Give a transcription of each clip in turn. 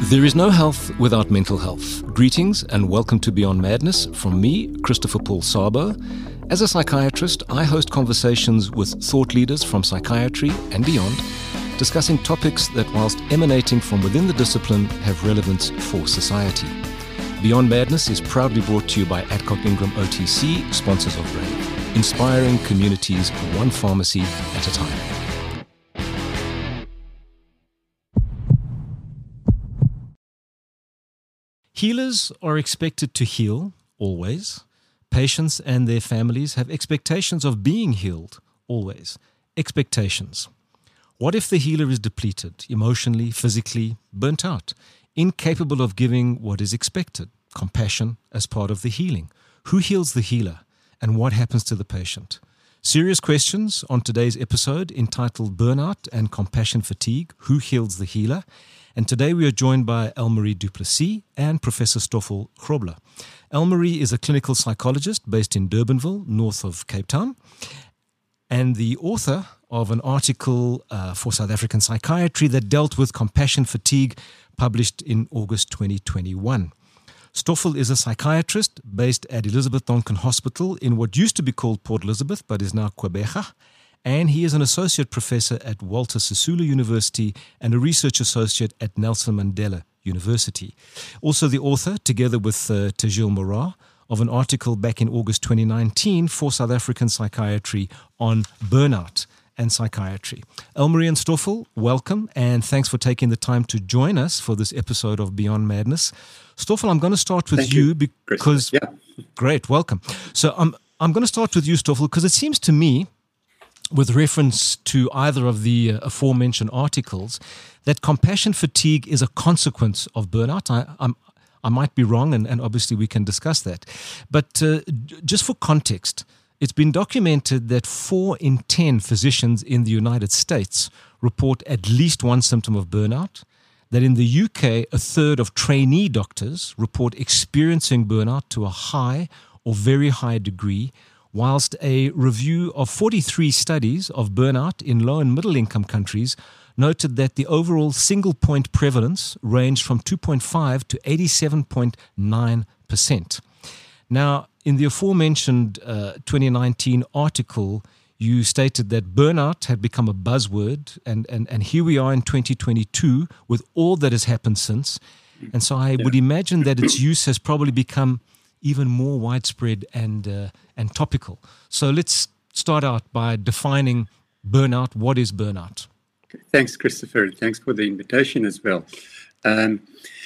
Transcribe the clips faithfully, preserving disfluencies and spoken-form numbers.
There is no health without mental health. Greetings and welcome to Beyond Madness from me, Christopher Paul Sabo. As a psychiatrist, I host conversations with thought leaders from psychiatry and beyond, discussing topics that, whilst emanating from within the discipline, have relevance for society. Beyond Madness is proudly brought to you by Adcock Ingram O T C, sponsors of RAVE, inspiring communities one pharmacy at a time. Healers are expected to heal, always. Patients and their families have expectations of being healed, always. Expectations. What if the healer is depleted, emotionally, physically, burnt out, incapable of giving what is expected, compassion as part of the healing? Who heals the healer, and what happens to the patient? Serious questions on today's episode entitled Burnout and Compassion Fatigue, Who Heals the Healer? And today we are joined by Elmarie du Plessis and Professor Stoffel Grobler. Elmarie is a clinical psychologist based in Durbanville, north of Cape Town, and the author of an article uh, for South African Psychiatry that dealt with compassion fatigue, published in August twenty twenty-one. Stoffel is a psychiatrist based at Elizabeth Donkin Hospital in what used to be called Port Elizabeth but is now Gqeberha. And he is an associate professor at Walter Sisulu University and a research associate at Nelson Mandela University. Also the author, together with uh, Tejil Morar, of an article back in August twenty nineteen for South African Psychiatry on burnout and psychiatry. Elmarie and Stoffel, welcome, and thanks for taking the time to join us for this episode of Beyond Madness. Stoffel, I'm going to start with Thank you, you because... Yeah. Great, welcome. So I'm, I'm going to start with you, Stoffel, because it seems to me, with reference to either of the uh, aforementioned articles, that compassion fatigue is a consequence of burnout. I, I'm, I might be wrong, and, and obviously we can discuss that. But uh, just for context, it's been documented that four in ten physicians in the United States report at least one symptom of burnout, that in the U K, a third of trainee doctors report experiencing burnout to a high or very high degree, whilst a review of forty-three studies of burnout in low and middle income countries noted that the overall single point prevalence ranged from two point five to eighty-seven point nine percent. Now, in the aforementioned uh, twenty nineteen article, you stated that burnout had become a buzzword, and, and, and here we are in twenty twenty-two with all that has happened since. And so I yeah. would imagine that its use has probably become even more widespread and uh, and topical. So let's start out by defining burnout. What is burnout? Thanks, Christopher. Thanks for the invitation as well. Um,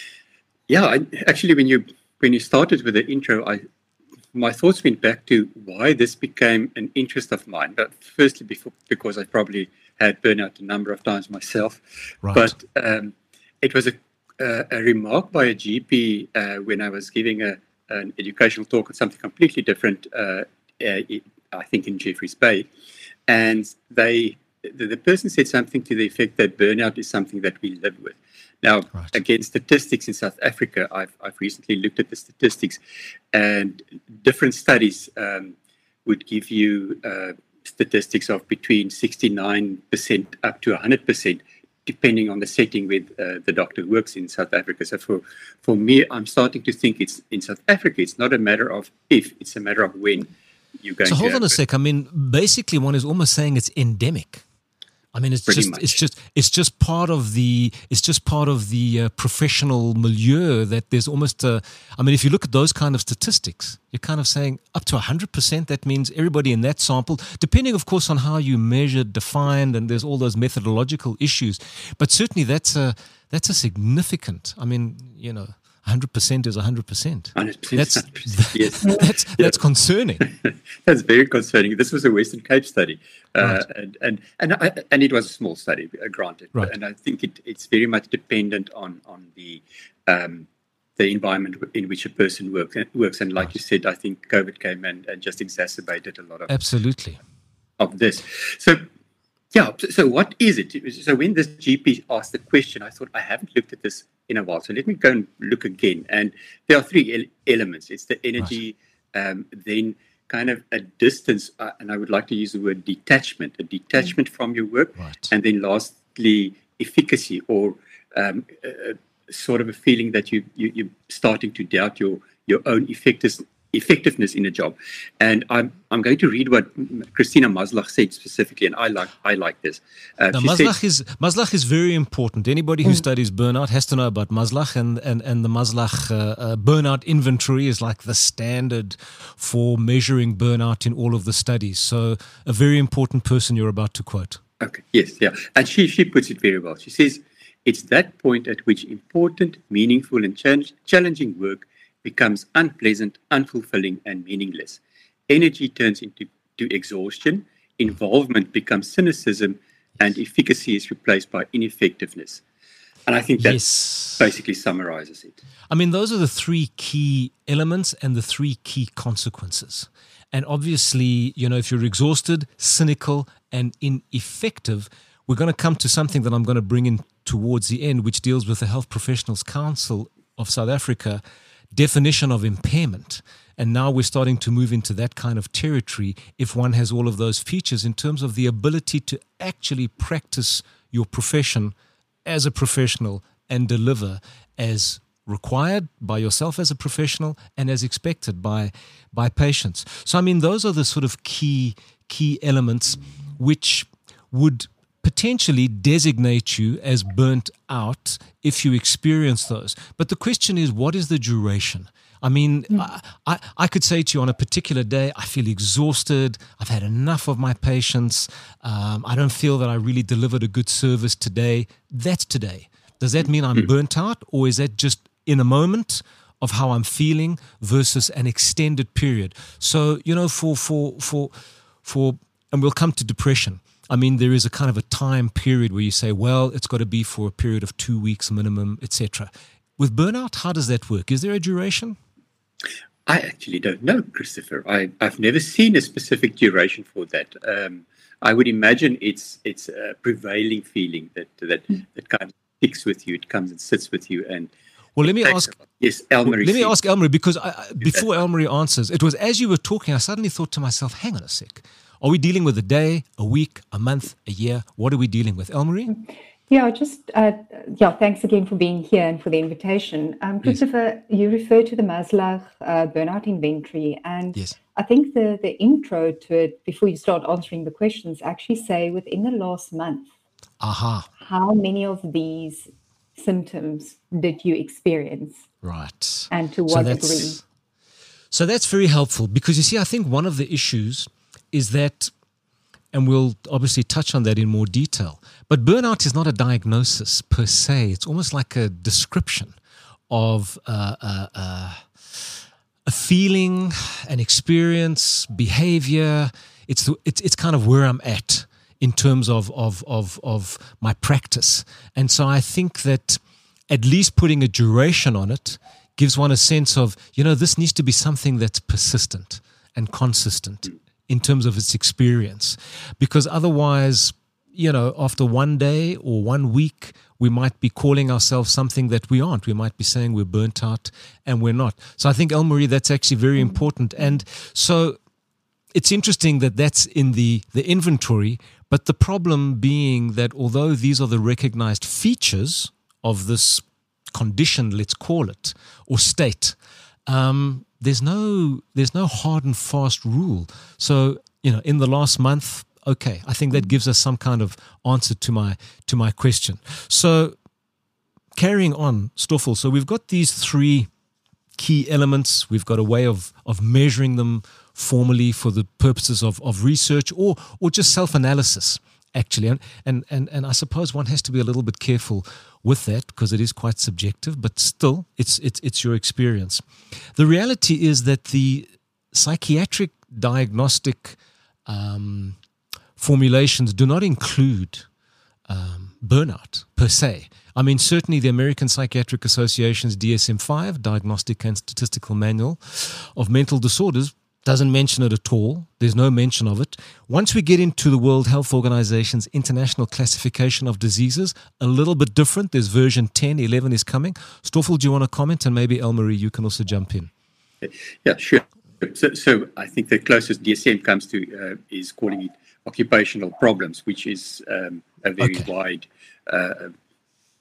yeah, I, actually, when you when you started with the intro, I my thoughts went back to why this became an interest of mine. But firstly, before, because I probably had burnout a number of times myself. Right. But um, it was a, a, a remark by a G P uh, when I was giving a an educational talk on something completely different, uh, uh, I think in Jeffreys Bay. And they, the, the person said something to the effect that burnout is something that we live with. Now, right. again, statistics in South Africa, I've, I've recently looked at the statistics, and different studies um, would give you uh, statistics of between sixty-nine percent up to one hundred percent, depending on the setting with uh, the doctor works in South Africa. So for, for me, I'm starting to think it's in South Africa, it's not a matter of if, it's a matter of when you're going to So hold on a it. sec. I mean, basically one is almost saying it's endemic. I mean, it's Pretty just much. it's just it's just part of the it's just part of the uh, professional milieu that there's almost a, I mean, if you look at those kind of statistics, you're kind of saying up to one hundred percent. That means everybody in that sample, depending, of course, on how you measure, defined, and there's all those methodological issues. But certainly that's a that's a significant. I mean, you know, one hundred percent is one hundred percent. one hundred percent. That's one hundred percent, yes. that's that's Yeah. concerning. That's very concerning. This was a Western Cape study, uh, Right. and and and, I, and it was a small study, uh, granted. Right. And I think it, it's very much dependent on on the um, the environment in which a person works. Works, and like Right. you said, I think COVID came and, and just exacerbated a lot of Absolutely. of this. So. Yeah, so, so what is it? So when this G P asked the question, I thought, I haven't looked at this in a while, so let me go and look again. And there are three ele- elements. It's the energy, right. um, then kind of a distance, uh, and I would like to use the word detachment, a detachment mm. from your work, right. and then lastly, efficacy or um, uh, sort of a feeling that you, you you're starting to doubt your your own effectiveness effectiveness in a job. And I'm I'm going to read what Christina Maslach said specifically, and I like I like this. Uh, now, she Maslach said, is Maslach is very important. Anybody who mm. studies burnout has to know about Maslach, and and and the Maslach uh, uh, burnout inventory is like the standard for measuring burnout in all of the studies. So, a very important person you're about to quote. Okay. Yes. Yeah. And she she puts it very well. She says, "It's that point at which important, meaningful, and challenge, challenging work becomes unpleasant, unfulfilling, and meaningless. Energy turns into to exhaustion, involvement becomes cynicism, and efficacy is replaced by ineffectiveness." And I think that yes. basically summarizes it. I mean, those are the three key elements and the three key consequences. And obviously, you know, if you're exhausted, cynical, and ineffective, we're going to come to something that I'm going to bring in towards the end, which deals with the Health Professionals Council of South Africa definition of impairment. And now we're starting to move into that kind of territory if one has all of those features in terms of the ability to actually practice your profession as a professional and deliver as required by yourself as a professional and as expected by by patients. So I mean, those are the sort of key key elements which would potentially designate you as burnt out if you experience those. But the question is, what is the duration? I mean, mm. I, I, I could say to you on a particular day, I feel exhausted, I've had enough of my patients, um, I don't feel that I really delivered a good service today. That's today. Does that mean I'm burnt out, or is that just in a moment of how I'm feeling versus an extended period? So, you know, for, for, for, for, and we'll come to depression. I mean, there is a kind of a time period where you say, well, it's got to be for a period of two weeks minimum, et cetera. With burnout, how does that work? Is there a duration? I actually don't know, Christopher. I, I've never seen a specific duration for that. Um, I would imagine it's it's a prevailing feeling that that, mm. that kind of sticks with you. It comes and sits with you. And well, let me ask. Yes, Elmarie. Let me ask Elmarie, because I, before Elmarie answers, it was as you were talking, I suddenly thought to myself, hang on a sec. Are we dealing with a day, a week, a month, a year? What are we dealing with? Elmarie? Yeah, just, uh, yeah, thanks again for being here and for the invitation. Um, Christopher, yes. You refer to the Maslach uh, burnout inventory, and yes. I think the, the intro to it, before you start answering the questions, actually say within the last month, Aha. how many of these symptoms did you experience? Right. And to so what degree? So that's very helpful, because you see, I think one of the issues is that, and we'll obviously touch on that in more detail, but burnout is not a diagnosis per se. It's almost like a description of uh, uh, uh, a feeling, an experience, behavior. It's, the, it's it's kind of where I'm at in terms of, of, of, of my practice. And so I think that at least putting a duration on it gives one a sense of, you know, this needs to be something that's persistent and consistent in terms of its experience, because otherwise, you know, after one day or one week, we might be calling ourselves something that we aren't. We might be saying we're burnt out and we're not. So I think, Elmarie, that's actually very important. And so it's interesting that that's in the, the inventory, but the problem being that although these are the recognized features of this condition, let's call it, or state, um, There's no there's no hard and fast rule. So, you know, in the last month, okay, I think that gives us some kind of answer to my to my question. So, carrying on, Stoffel, so we've got these three key elements. We've got a way of of measuring them formally for the purposes of, of research or or just self-analysis, actually. And, and and and I suppose one has to be a little bit careful with that, because it is quite subjective, but still, it's it's it's your experience. The reality is that the psychiatric diagnostic um, formulations do not include um, burnout per se. I mean, certainly the American Psychiatric Association's D S M five, Diagnostic and Statistical Manual of Mental Disorders, doesn't mention it at all. There's no mention of it. Once we get into the World Health Organization's International Classification of Diseases, a little bit different. There's version ten, eleven is coming. Stoffel, do you want to comment? And maybe Elmarie, you can also jump in. Yeah, sure. So, so I think the closest D S M comes to uh, is calling it occupational problems, which is um, a very okay. wide uh,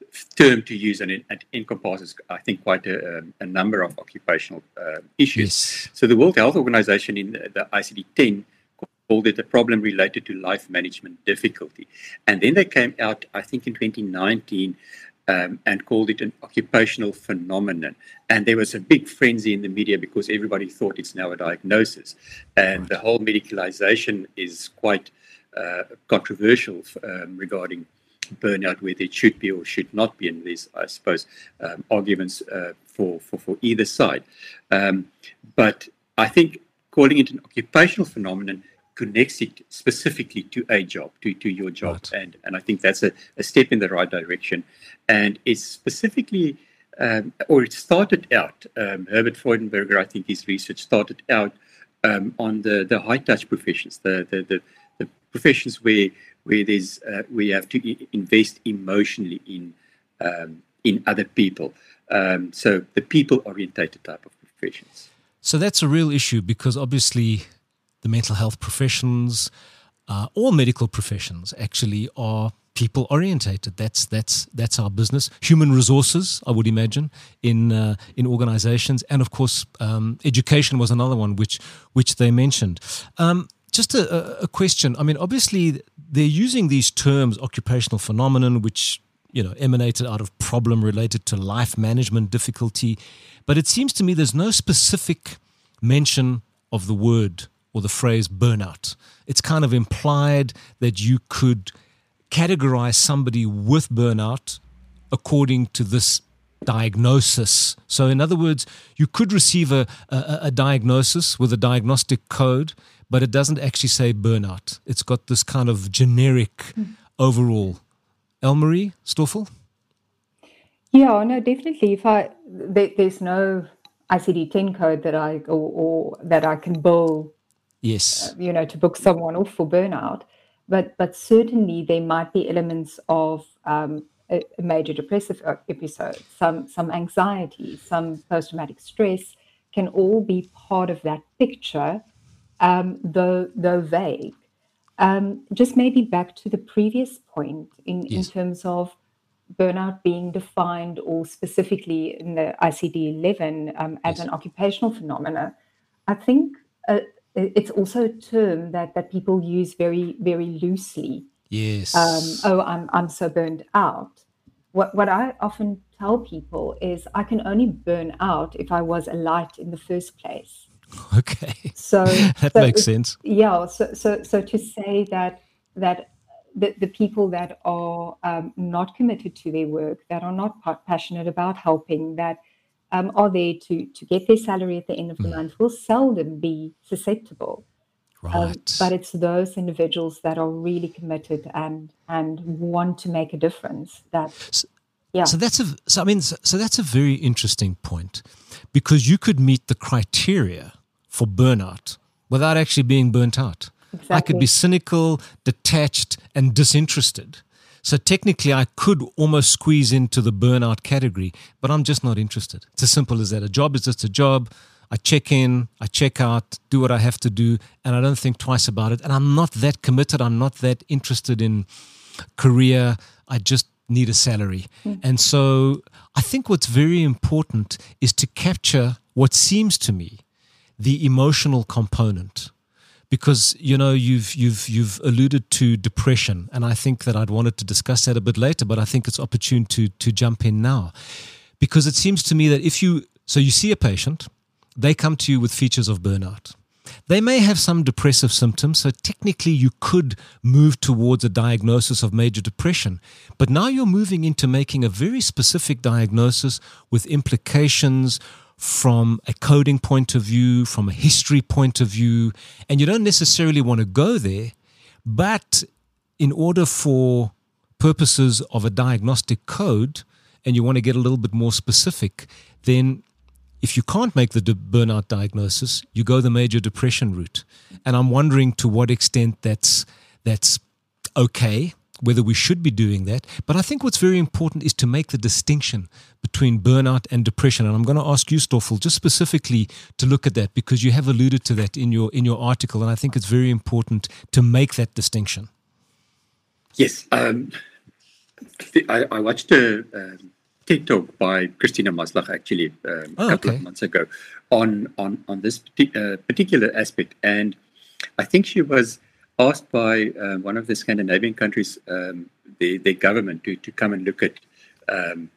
term to use, and it, it encompasses, I think, quite a, a number of occupational uh, issues. Yes. So the World Health Organization in the, the I C D ten called it a problem related to life management difficulty. And then they came out, I think, in twenty nineteen um, and called it an occupational phenomenon. And there was a big frenzy in the media because everybody thought it's now a diagnosis. And the whole medicalization is quite uh, controversial um, regarding burnout, whether it should be or should not be. And there's, I suppose, um, arguments uh, for, for, for either side. Um, but I think calling it an occupational phenomenon connects it specifically to a job, to, to your job. Right. And, and I think that's a, a step in the right direction. And it's specifically, um, or it started out, um, Herbert Freudenberger, I think his research started out um, on the, the high-touch professions, the, the, the, the professions where where there's uh, we have to I- invest emotionally in um, in other people. Um, so the people-orientated type of professions. So that's a real issue because obviously the mental health professions, uh, all medical professions actually are people-orientated. That's that's that's our business. Human resources, I would imagine, in uh, in organizations, and of course, um, education was another one which which they mentioned. Um, just a, a question. I mean, obviously, they're using these terms, occupational phenomenon, which you know emanated out of problem related to life management difficulty, but it seems to me there's no specific mention of the word or the phrase burnout. It's kind of implied that you could categorize somebody with burnout according to this diagnosis. So in other words, you could receive a, a, a diagnosis with a diagnostic code, but it doesn't actually say burnout. It's got this kind of generic mm. overall. Elmarie Stoffel? Yeah, no, definitely. If I there, there's no I C D ten code that I or, or that I can bill, yes, uh, you know, to book someone off for burnout. But but certainly there might be elements of um, a, a major depressive episode, some some anxiety, some post-traumatic stress can all be part of that picture, um, though though vague. Um, just maybe back to the previous point in, yes. in terms of burnout being defined or specifically in the I C D eleven um, as yes. an occupational phenomena. I think uh, it's also a term that, that people use very, very loosely. Yes. Um, oh, I'm I'm so burned out. What what I often tell people is I can only burn out if I was a light in the first place. Okay. So that so makes sense. Yeah. So so so to say that that the, the people that are um, not committed to their work, that are not passionate about helping, that um, are there to to get their salary at the end of the mm. month, will seldom be susceptible. Right. Um, but it's those individuals that are really committed and and want to make a difference. That so, yeah. So that's a so I mean so, so that's a very interesting point, because you could meet the criteria for burnout without actually being burnt out. Exactly. I could be cynical, detached, and disinterested. So technically, I could almost squeeze into the burnout category, but I'm just not interested. It's as simple as that. A job is just a job. I check in, I check out, do what I have to do, and I don't think twice about it. And I'm not that committed. I'm not that interested in career. I just need a salary. Mm. And so I think what's very important is to capture what seems to me the emotional component. Because, you know, you've you've you've alluded to depression, and I think that I'd wanted to discuss that a bit later, but I think it's opportune to to jump in now. Because it seems to me that if you, so you see a patient, they come to you with features of burnout. They may have some depressive symptoms, so technically you could move towards a diagnosis of major depression. But now you're moving into making a very specific diagnosis with implications from a coding point of view, from a history point of view, and you don't necessarily want to go there, but in order for purposes of a diagnostic code, and you want to get a little bit more specific, then if you can't make the de- burnout diagnosis, you go the major depression route. And I'm wondering to what extent that's that's okay, whether we should be doing that. But I think what's very important is to make the distinction between burnout and depression. And I'm going to ask you, Stoffel, just specifically to look at that, because you have alluded to that in your in your article, and I think it's very important to make that distinction. Yes. Um, I, I watched a um, TED talk by Christina Maslach actually um, Oh, a couple okay. of months ago on on on this parti- uh, particular aspect, and I think she was asked by uh, one of the Scandinavian countries, um, their, their government, to to come and look at um,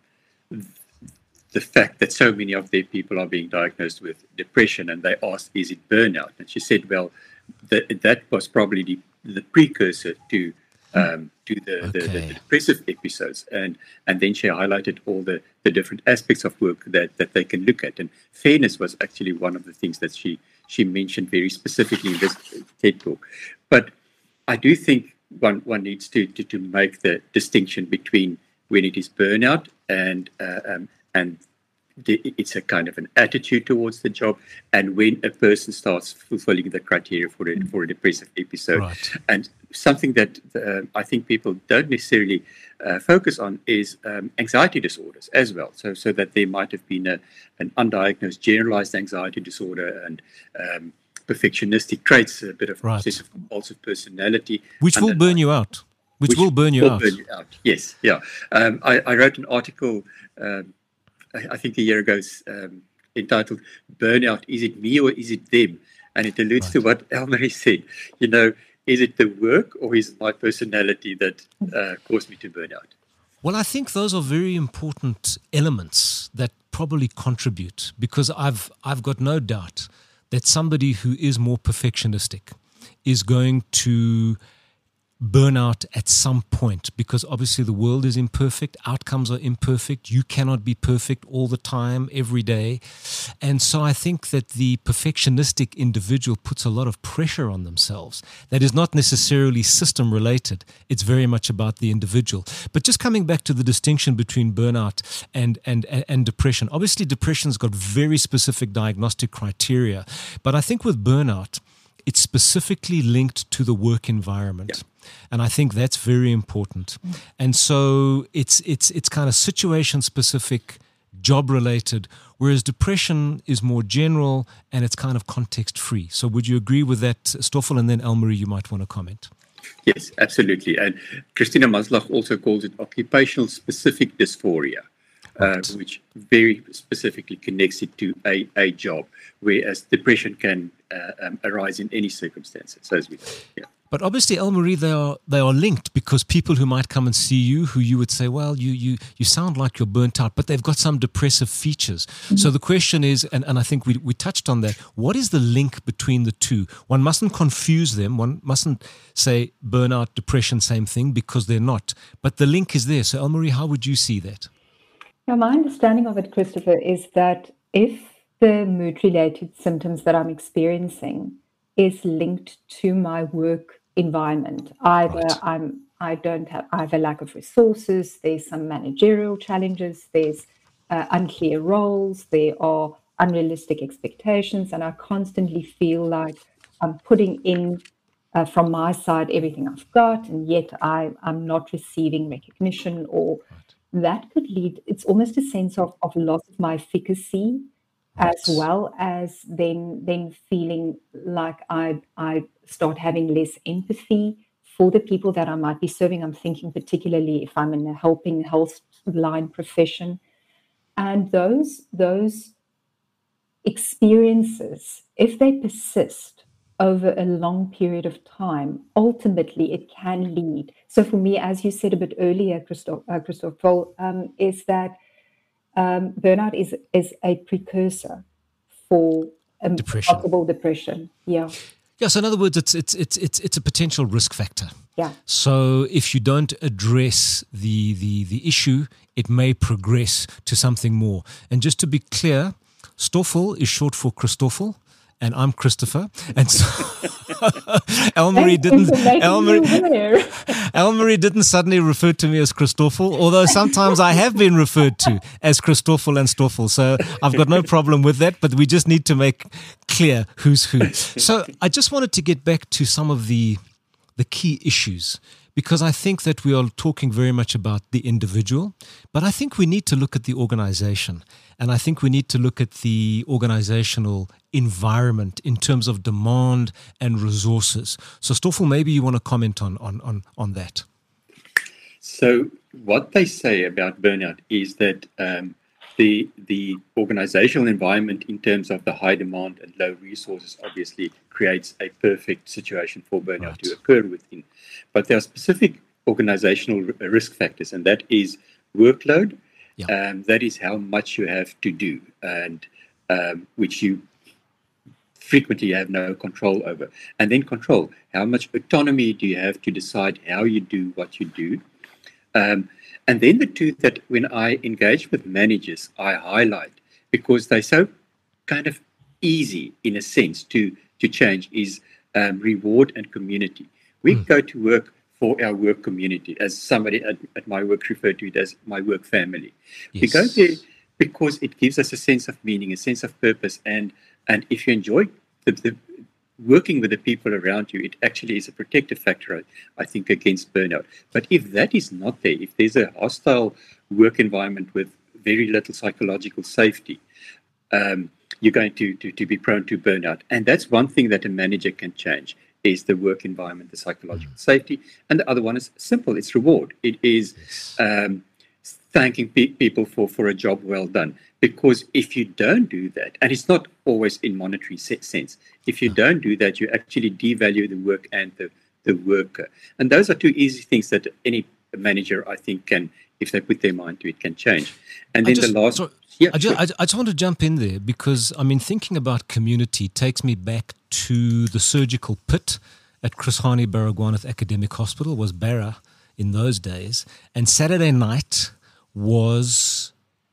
the fact that so many of their people are being diagnosed with depression, and they asked, "Is it burnout?" And she said, "Well, that that was probably the, the precursor to." Um, to the, the, the, Okay. the depressive episodes, and and then she highlighted all the, the different aspects of work that, that they can look at, and fairness was actually one of the things that she she mentioned very specifically in this TED talk. But I do think one one needs to to, to make the distinction between when it is burnout and uh, um, and the, it's a kind of an attitude towards the job, and when a person starts fulfilling the criteria for a, for a depressive episode. Right. And something that uh, I think people don't necessarily uh, focus on is um, anxiety disorders as well. So, so that there might have been a, an undiagnosed generalized anxiety disorder and um, perfectionistic traits, a bit of Right. obsessive compulsive personality, Which will burn you out. Which, which will burn you will out. burn you out. Yes, yeah. Um, I, I wrote an article, um, I, I think a year ago, um, entitled "Burnout: Is it me or is it them?" And it alludes to what Elmarie said. You know, is it the work or is it my personality that uh, caused me to burn out? Well, I think those are very important elements that probably contribute, because I've I've got no doubt that somebody who is more perfectionistic is going to burn out at some point, because obviously the world is imperfect, outcomes are imperfect, you cannot be perfect all the time, every day. And so I think that the perfectionistic individual puts a lot of pressure on themselves that is not necessarily system related. It's very much about the individual. But just coming back to the distinction between burnout and and and, and depression, obviously depression's got very specific diagnostic criteria, but I think with burnout it's specifically linked to the work environment. Yeah. And I think that's very important. And so it's it's it's kind of situation specific, job related, whereas depression is more general and it's kind of context free. So would you agree with that, Stoffel? And then Elmarie, you might want to comment. Yes, absolutely. And Christina Maslach also calls it occupational specific dysphoria, Right. uh, which very specifically connects it to a, a job, whereas depression can uh, um, arise in any circumstances, as we know. Yeah. But obviously, Elmarie, they are they are linked, because people who might come and see you, who you would say, well, you you you sound like you're burnt out, but they've got some depressive features. Mm-hmm. So the question is, and, and I think we we touched on that, what is the link between the two? One mustn't confuse them. One mustn't say burnout, depression, same thing, because they're not. But the link is there. So Elmarie, how would you see that? Now, my understanding of it, Christopher, is that if the mood-related symptoms that I'm experiencing is linked to my work environment, either Right. I'm I don't have I have a lack of resources, there's some managerial challenges, there's uh, unclear roles, there are unrealistic expectations, and I constantly feel like I'm putting in uh, from my side everything I've got, and yet I I'm not receiving recognition, or that could lead, it's almost a sense of, of loss of my efficacy, as Right. well as then then feeling like I I start having less empathy for the people that I might be serving. I'm thinking particularly if I'm in a helping health line profession. And those those experiences, if they persist over a long period of time, ultimately it can lead. So for me, as you said a bit earlier, Christoph, uh, Christoph um, is that um, burnout is is a precursor for a Depression. possible depression. Yeah, Yeah, so in other words, it's it's it's it's it's a potential risk factor. yeah. So if you don't address the the the issue, it may progress to something more. And just to be clear, Stoffel is short for Christoffel, and I'm Christopher. And so Elmarie Thank you didn't for making me Elmarie, aware. Elmarie didn't suddenly refer to me as Christoffel, although sometimes I have been referred to as Christoffel and Stoffel. So I've got no problem with that, but we just need to make clear who's who. So I just wanted to get back to some of the the key issues, because I think that we are talking very much about the individual, but I think we need to look at the organization, and I think we need to look at the organizational environment in terms of demand and resources. So Stoffel, maybe you want to comment on on on, on that. So what they say about burnout is that um, the the organizational environment, in terms of the high demand and low resources, obviously creates a perfect situation for burnout Right. to occur within. But there are specific organizational r- risk factors, and that is workload. Yeah. Um, that is how much you have to do, and um, which you frequently have no control over. And then control. How much autonomy do you have to decide how you do what you do? Um, and then the two that when I engage with managers, I highlight, because they're so kind of easy in a sense to, to change, is um, reward and community. We Mm. go to work for our work community, as somebody at, at my work referred to it as my work family. We go Yes. there because it gives us a sense of meaning, a sense of purpose. And, and if you enjoy the, the working with the people around you, it actually is a protective factor, I, I think, against burnout. But if that is not there, if there's a hostile work environment with very little psychological safety, um, you're going to, to, to be prone to burnout. And that's one thing that a manager can change, is the work environment, the psychological safety. And the other one is simple, it's reward. It is Yes. um, thanking pe- people for, for a job well done. Because if you don't do that, and it's not always in monetary se- sense, if you don't do that, you actually devalue the work and the, the worker. And those are two easy things that any manager, I think, can, if they put their mind to it, can change. And I then just, the last... sorry, yeah, I, just, sure. I, I just want to jump in there because, I mean, thinking about community takes me back to the surgical pit at Chris Hani Baragwanath Academic Hospital, was Barra in those days. And Saturday night was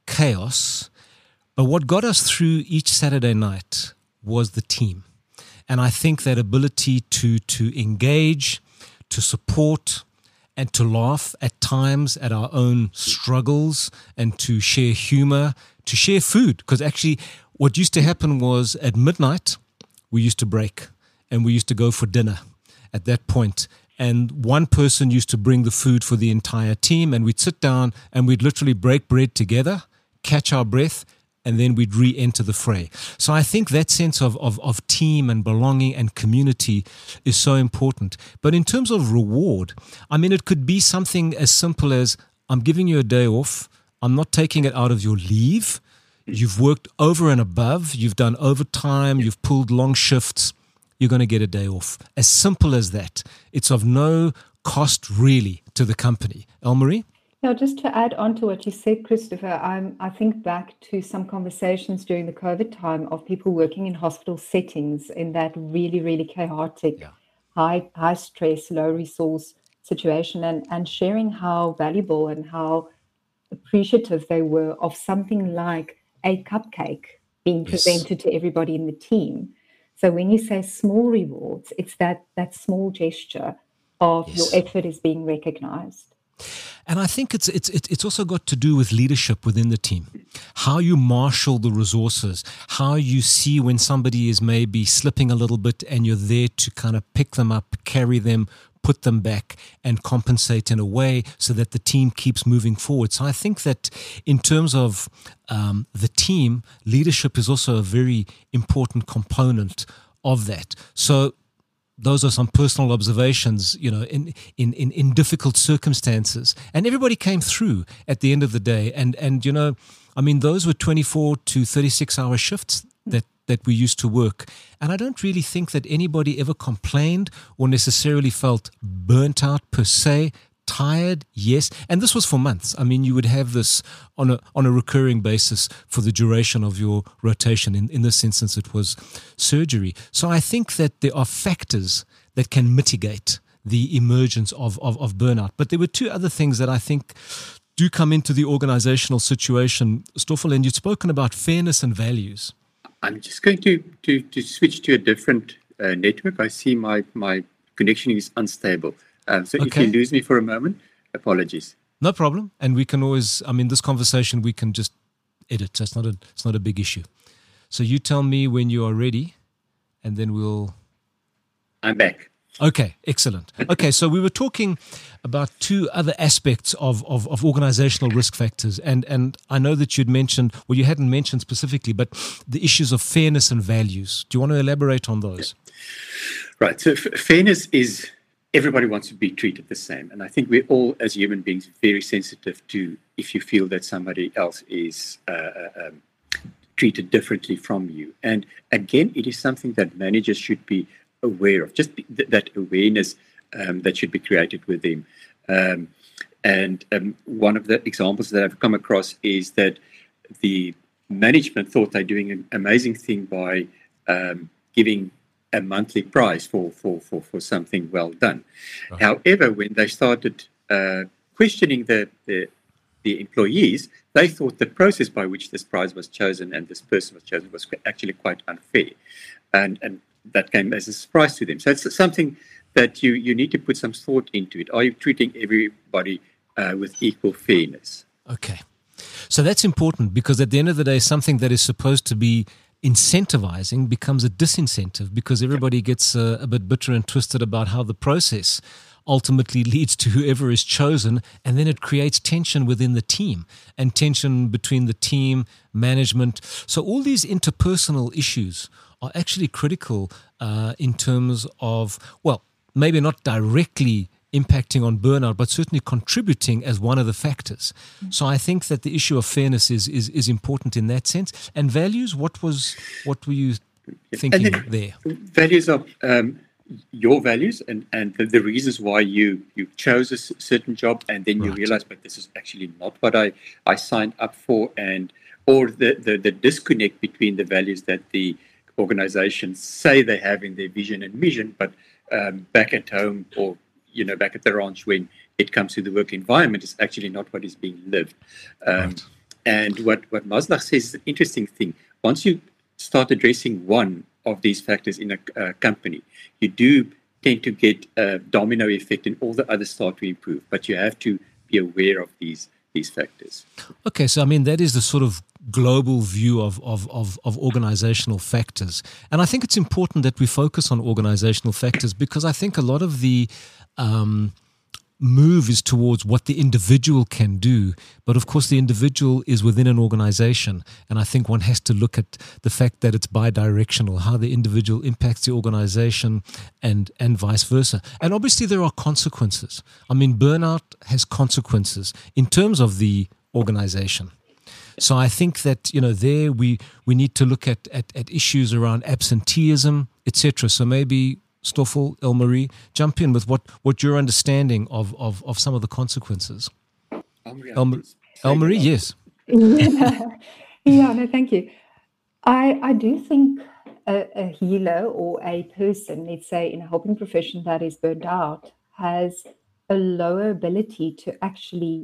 chaos. But what got us through each Saturday night was the team. And I think that ability to to engage, to support, and to laugh at times at our own struggles, and to share humor, to share food. Because actually what used to happen was at midnight, we used to break and we used to go for dinner at that point. And one person used to bring the food for the entire team, and we'd sit down and we'd literally break bread together, catch our breath, and then we'd re-enter the fray. So I think that sense of, of, of team and belonging and community is so important. But in terms of reward, I mean, it could be something as simple as, I'm giving you a day off, I'm not taking it out of your leave, you've worked over and above, you've done overtime, you've pulled long shifts, you're going to get a day off. As simple as that. It's of no cost really to the company. Elmarie? Now, just to add on to what you said, Christopher, I'm, I think back to some conversations during the COVID time of people working in hospital settings in that really, really chaotic, Yeah. high, high stress, low resource situation, and, and sharing how valuable and how appreciative they were of something like a cupcake being Yes. presented to everybody in the team. So when you say small rewards, it's that that small gesture of Yes. your effort is being recognized. And I think it's it's it's it's also got to do with leadership within the team, how you marshal the resources, how you see when somebody is maybe slipping a little bit, and you're there to kind of pick them up, carry them, put them back, and compensate in a way so that the team keeps moving forward. So I think that in terms of um, the team, leadership is also a very important component of that. So those are some personal observations, you know, in, in, in, in difficult circumstances. And everybody came through at the end of the day. And, and you know, I mean, those were twenty-four to thirty-six hour shifts that, that we used to work. And I don't really think that anybody ever complained or necessarily felt burnt out per se. Tired, yes. And this was for months. I mean, you would have this on a on a recurring basis for the duration of your rotation. In, in this instance, it was surgery. So I think that there are factors that can mitigate the emergence of, of, of burnout. But there were two other things that I think do come into the organizational situation. Stoffel, and you've spoken about fairness and values. I'm just going to, to, to switch to a different uh, network. I see my, my connection is unstable. Um, so if Okay. you lose me for a moment, apologies. No problem. And we can always, I mean, this conversation we can just edit. That's not a, it's not a big issue. So you tell me when you are ready, and then we'll... I'm back. Okay, excellent. Okay, so we were talking about two other aspects of, of, of organizational risk factors. And, and I know that you'd mentioned, well, you hadn't mentioned specifically, but the issues of fairness and values. Do you want to elaborate on those? Right. So f- fairness is everybody wants to be treated the same. And I think we're all, as human beings, very sensitive to if you feel that somebody else is uh, um, treated differently from you. And again, it is something that managers should be aware of, just th- that awareness um, that should be created with them. Um, and um, one of the examples that I've come across is that the management thought they're doing an amazing thing by um, giving a monthly prize for, for, for, for something well done. Right. However, when they started uh, questioning the, the the employees, they thought the process by which this prize was chosen and this person was chosen was actually quite unfair. And and that came as a surprise to them. So it's something that you, you need to put some thought into it. Are you treating everybody uh, with equal fairness? Okay. So that's important, because at the end of the day, something that is supposed to be incentivizing becomes a disincentive, because everybody gets uh, a bit bitter and twisted about how the process ultimately leads to whoever is chosen, and then it creates tension within the team and tension between the team, management. So all these interpersonal issues are actually critical uh, in terms of, well, maybe not directly impacting on burnout, but certainly contributing as one of the factors. So I think that the issue of fairness is is, is important in that sense. And values, what was what were you thinking there? Values are um, your values and, and the, the reasons why you, you chose a certain job, and then you right. realize, but this is actually not what I, I signed up for, and or the, the, the disconnect between the values that the organizations say they have in their vision and mission, but um, back at home or you know, back at the ranch, when it comes to the work environment, is actually not what is being lived. Um, right. And what, what Maslach says is an interesting thing. Once you start addressing one of these factors in a uh, company, you do tend to get a domino effect and all the others start to improve. But you have to be aware of these these factors. Okay, so I mean, that is the sort of global view of, of, of, of organizational factors. And I think it's important that we focus on organizational factors, because I think a lot of the um, move is towards what the individual can do. But of course, the individual is within an organization. And I think one has to look at the fact that it's bi-directional, how the individual impacts the organization and, and vice versa. And obviously, there are consequences. I mean, burnout has consequences in terms of the organization. So I think that, you know, there we, we need to look at, at, at issues around absenteeism, et cetera. So maybe Stoffel, Elmarie, jump in with what, what your understanding of, of, of some of the consequences. Elmarie, Elmarie yes. Yeah. yeah, no, thank you. I, I do think a, a healer or a person, let's say in a helping profession that is burnt out, has a lower ability to actually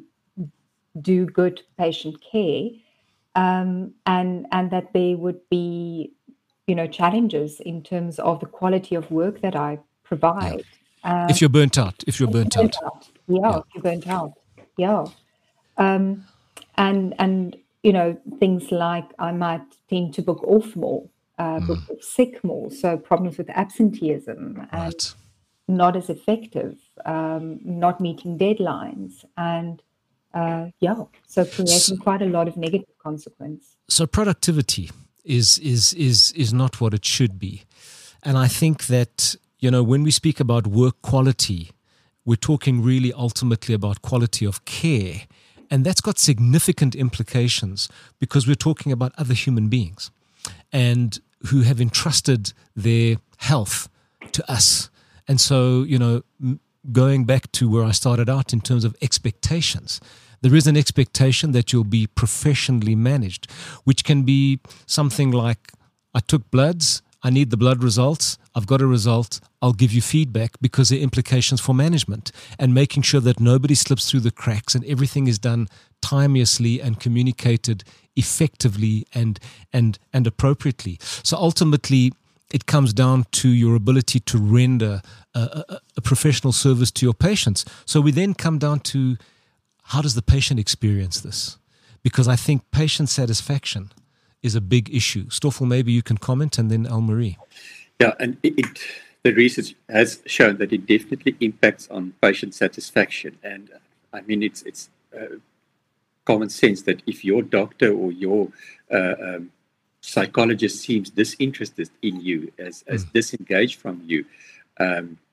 do good patient care, um, and and that there would be, you know, challenges in terms of the quality of work that I provide. Yeah. Um, if you're burnt out, if you're burnt, burnt out. out. Yeah, yeah, if you're burnt out. Yeah. Um, and, and, you know, things like I might tend to book off more, uh, book mm. sick more. So problems with absenteeism and right. not as effective, um, not meeting deadlines. And uh, yeah, so creating so, quite a lot of negative consequence. So productivity is is is is not what it should be. And I think that, you know, when we speak about work quality, we're talking really ultimately about quality of care. And that's got significant implications, because we're talking about other human beings and who have entrusted their health to us. And so, you know, going back to where I started out in terms of expectations, there is an expectation that you'll be professionally managed, which can be something like, I took bloods, I need the blood results, I've got a result, I'll give you feedback, because there are implications for management and making sure that nobody slips through the cracks and everything is done timeously and communicated effectively and and and appropriately. So ultimately, it comes down to your ability to render a, a, a professional service to your patients. So we then come down to, how does the patient experience this? Because I think patient satisfaction is a big issue. Stoffel, maybe you can comment, and then Elmarie. Yeah, and it, it, the research has shown that it definitely impacts on patient satisfaction. And uh, I mean, it's it's uh, common sense that if your doctor or your uh, um, psychologist seems disinterested in you, as, as mm. disengaged from you, um,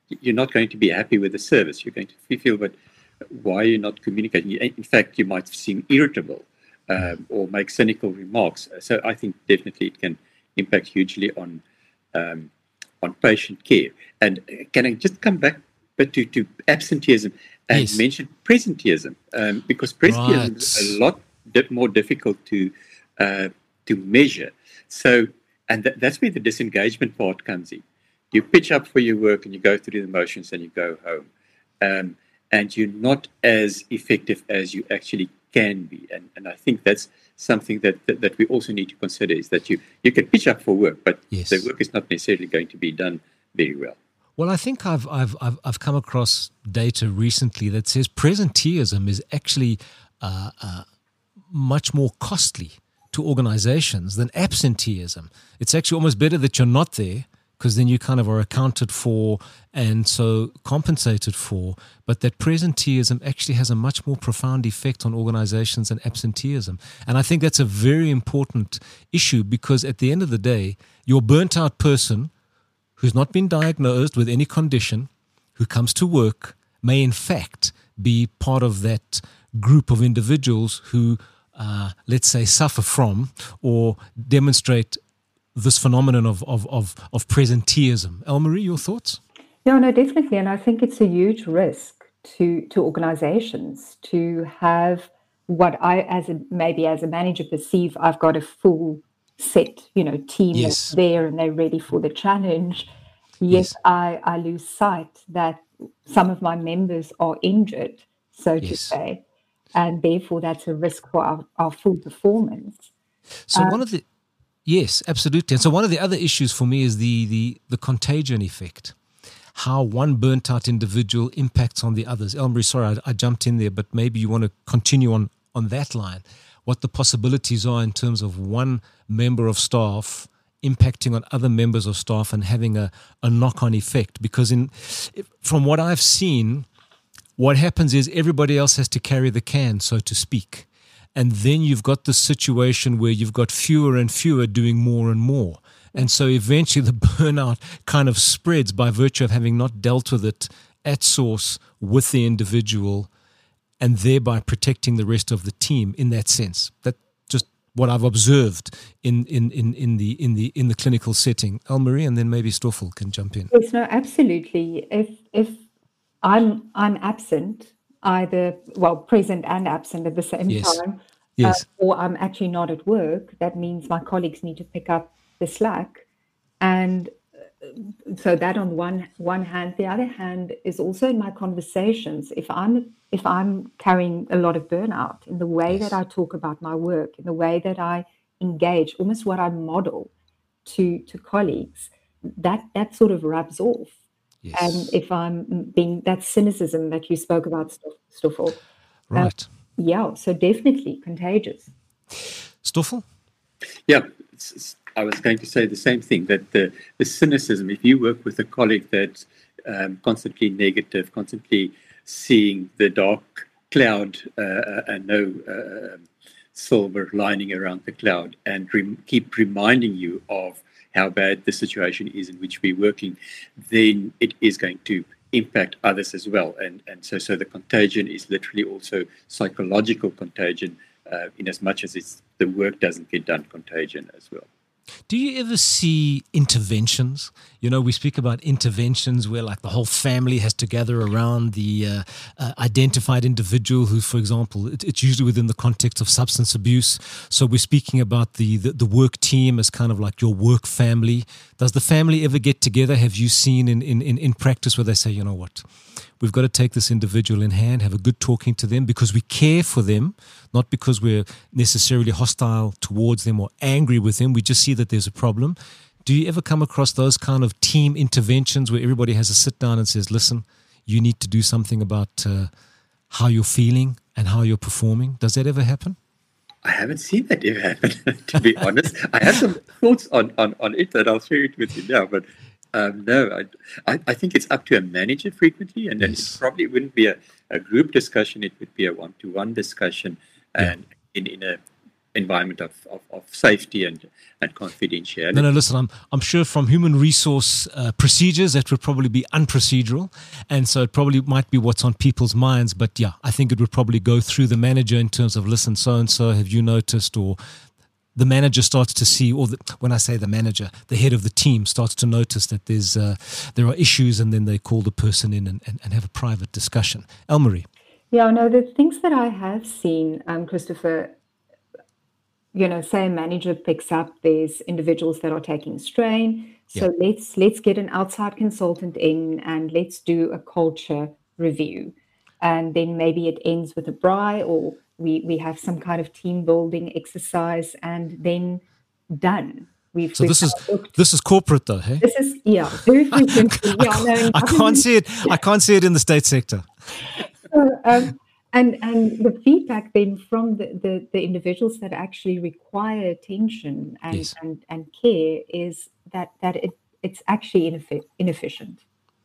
you're not going to be happy with the service. You're going to feel, but why are you not communicating? In fact, you might seem irritable um, or make cynical remarks. So I think definitely it can impact hugely on um, on patient care. And can I just come back but to, to absenteeism and yes. mention presenteeism? Um, because presenteeism right. is a lot di- more difficult to uh, to measure. So, and th- that's where the disengagement part comes in. You pitch up for your work and you go through the motions and you go home. Um, and you're not as effective as you actually can be. And, and I think that's something that, that, that we also need to consider, is that you, you can pitch up for work, but yes. the work is not necessarily going to be done very well. Well, I think I've, I've, I've, I've come across data recently that says presenteeism is actually uh, uh, much more costly to organizations than absenteeism. It's actually almost better that you're not there, because then you kind of are accounted for and so compensated for. But that presenteeism actually has a much more profound effect on organizations than absenteeism. And I think that's a very important issue, because at the end of the day, your burnt out person who's not been diagnosed with any condition, who comes to work, may in fact be part of that group of individuals who, uh, let's say, suffer from or demonstrate this phenomenon of, of, of, of presenteeism. Elmarie, your thoughts? Yeah, no, definitely. And I think it's a huge risk to, to organizations to have what I, as a, maybe as a manager, perceive I've got a full set, you know, team yes. that's there and they're ready for the challenge. Yet yes. I, I lose sight that some of my members are injured, so to yes. say, and therefore that's a risk for our, our full performance. So um, one of the Yes, absolutely. And so one of the other issues for me is the, the, the contagion effect, how one burnt out individual impacts on the others. Elmarie, sorry, I, I jumped in there, but maybe you want to continue on, on that line, what the possibilities are in terms of one member of staff impacting on other members of staff and having a, a knock-on effect. Because in from what I've seen, what happens is everybody else has to carry the can, so to speak. And then you've got the situation where you've got fewer and fewer doing more and more. And so eventually the burnout kind of spreads by virtue of having not dealt with it at source with the individual, and thereby protecting the rest of the team in that sense. That's just what I've observed in, in, in, in the in the in the clinical setting. Elmarie, and then maybe Stoffel can jump in. Yes, no, absolutely. If if I'm I'm absent, either, well, present and absent at the same yes. time, yes. uh, or I'm actually not at work, that means my colleagues need to pick up the slack. And uh, so that on one one hand, the other hand is also in my conversations. If I'm if I'm carrying a lot of burnout in the way yes. that I talk about my work, in the way that I engage, almost what I model to to colleagues, that that sort of rubs off. Yes. And if I'm being, that cynicism that you spoke about, Stoffel. Right. Uh, yeah, so definitely contagious. Stoffel? Yeah, it's, it's, I was going to say the same thing, that the, the cynicism, if you work with a colleague that's um, constantly negative, constantly seeing the dark cloud uh, and no uh, silver lining around the cloud, and re- keep reminding you of how bad the situation is in which we're working, then it is going to impact others as well. And and so, so the contagion is literally also psychological contagion, uh, in as much as it's the work doesn't get done contagion as well. Do you ever see interventions? You know, we speak about interventions where like the whole family has to gather around the uh, uh, identified individual who, for example, it, it's usually within the context of substance abuse. So we're speaking about the, the, the work team as kind of like your work family. Does the family ever get together? Have you seen in, in, in, in practice where they say, you know what, we've got to take this individual in hand, have a good talking to them because we care for them, not because we're necessarily hostile towards them or angry with them. We just see that there's a problem. Do you ever come across those kind of team interventions where everybody has a sit down and says, listen, you need to do something about uh, how you're feeling and how you're performing? Does that ever happen? I haven't seen that ever happen, to be honest. I have some thoughts on, on, on it that I'll share it with you now, but Um, no, I, I, I think it's up to a manager frequently, and then Yes. it probably wouldn't be a, a group discussion. It would be a one-to-one discussion, and in, in a environment of, of, of safety and, and confidentiality. No, no, listen, I'm, I'm sure from human resource uh, procedures, that would probably be unprocedural. And so it probably might be what's on people's minds. But yeah, I think it would probably go through the manager in terms of, listen, so-and-so, have you noticed? Or the manager starts to see, or the, when I say the manager, the head of the team starts to notice that there's uh, there are issues, and then they call the person in and, and, and have a private discussion. Elmarie. Yeah, no, the things that I have seen, um, Christopher, you know, say a manager picks up, there's individuals that are taking strain. So yeah. let's let's get an outside consultant in and let's do a culture review. And then maybe it ends with a braai, or we, we have some kind of team building exercise, and then done. We've, so we've this is this is corporate though, hey? This is yeah, very frequently. I, yeah, no, I can't see it. I can't see it in the state sector. So, um, and and the feedback then from the, the, the individuals that actually require attention and, yes. and, and care is that that it it's actually ineffi- inefficient.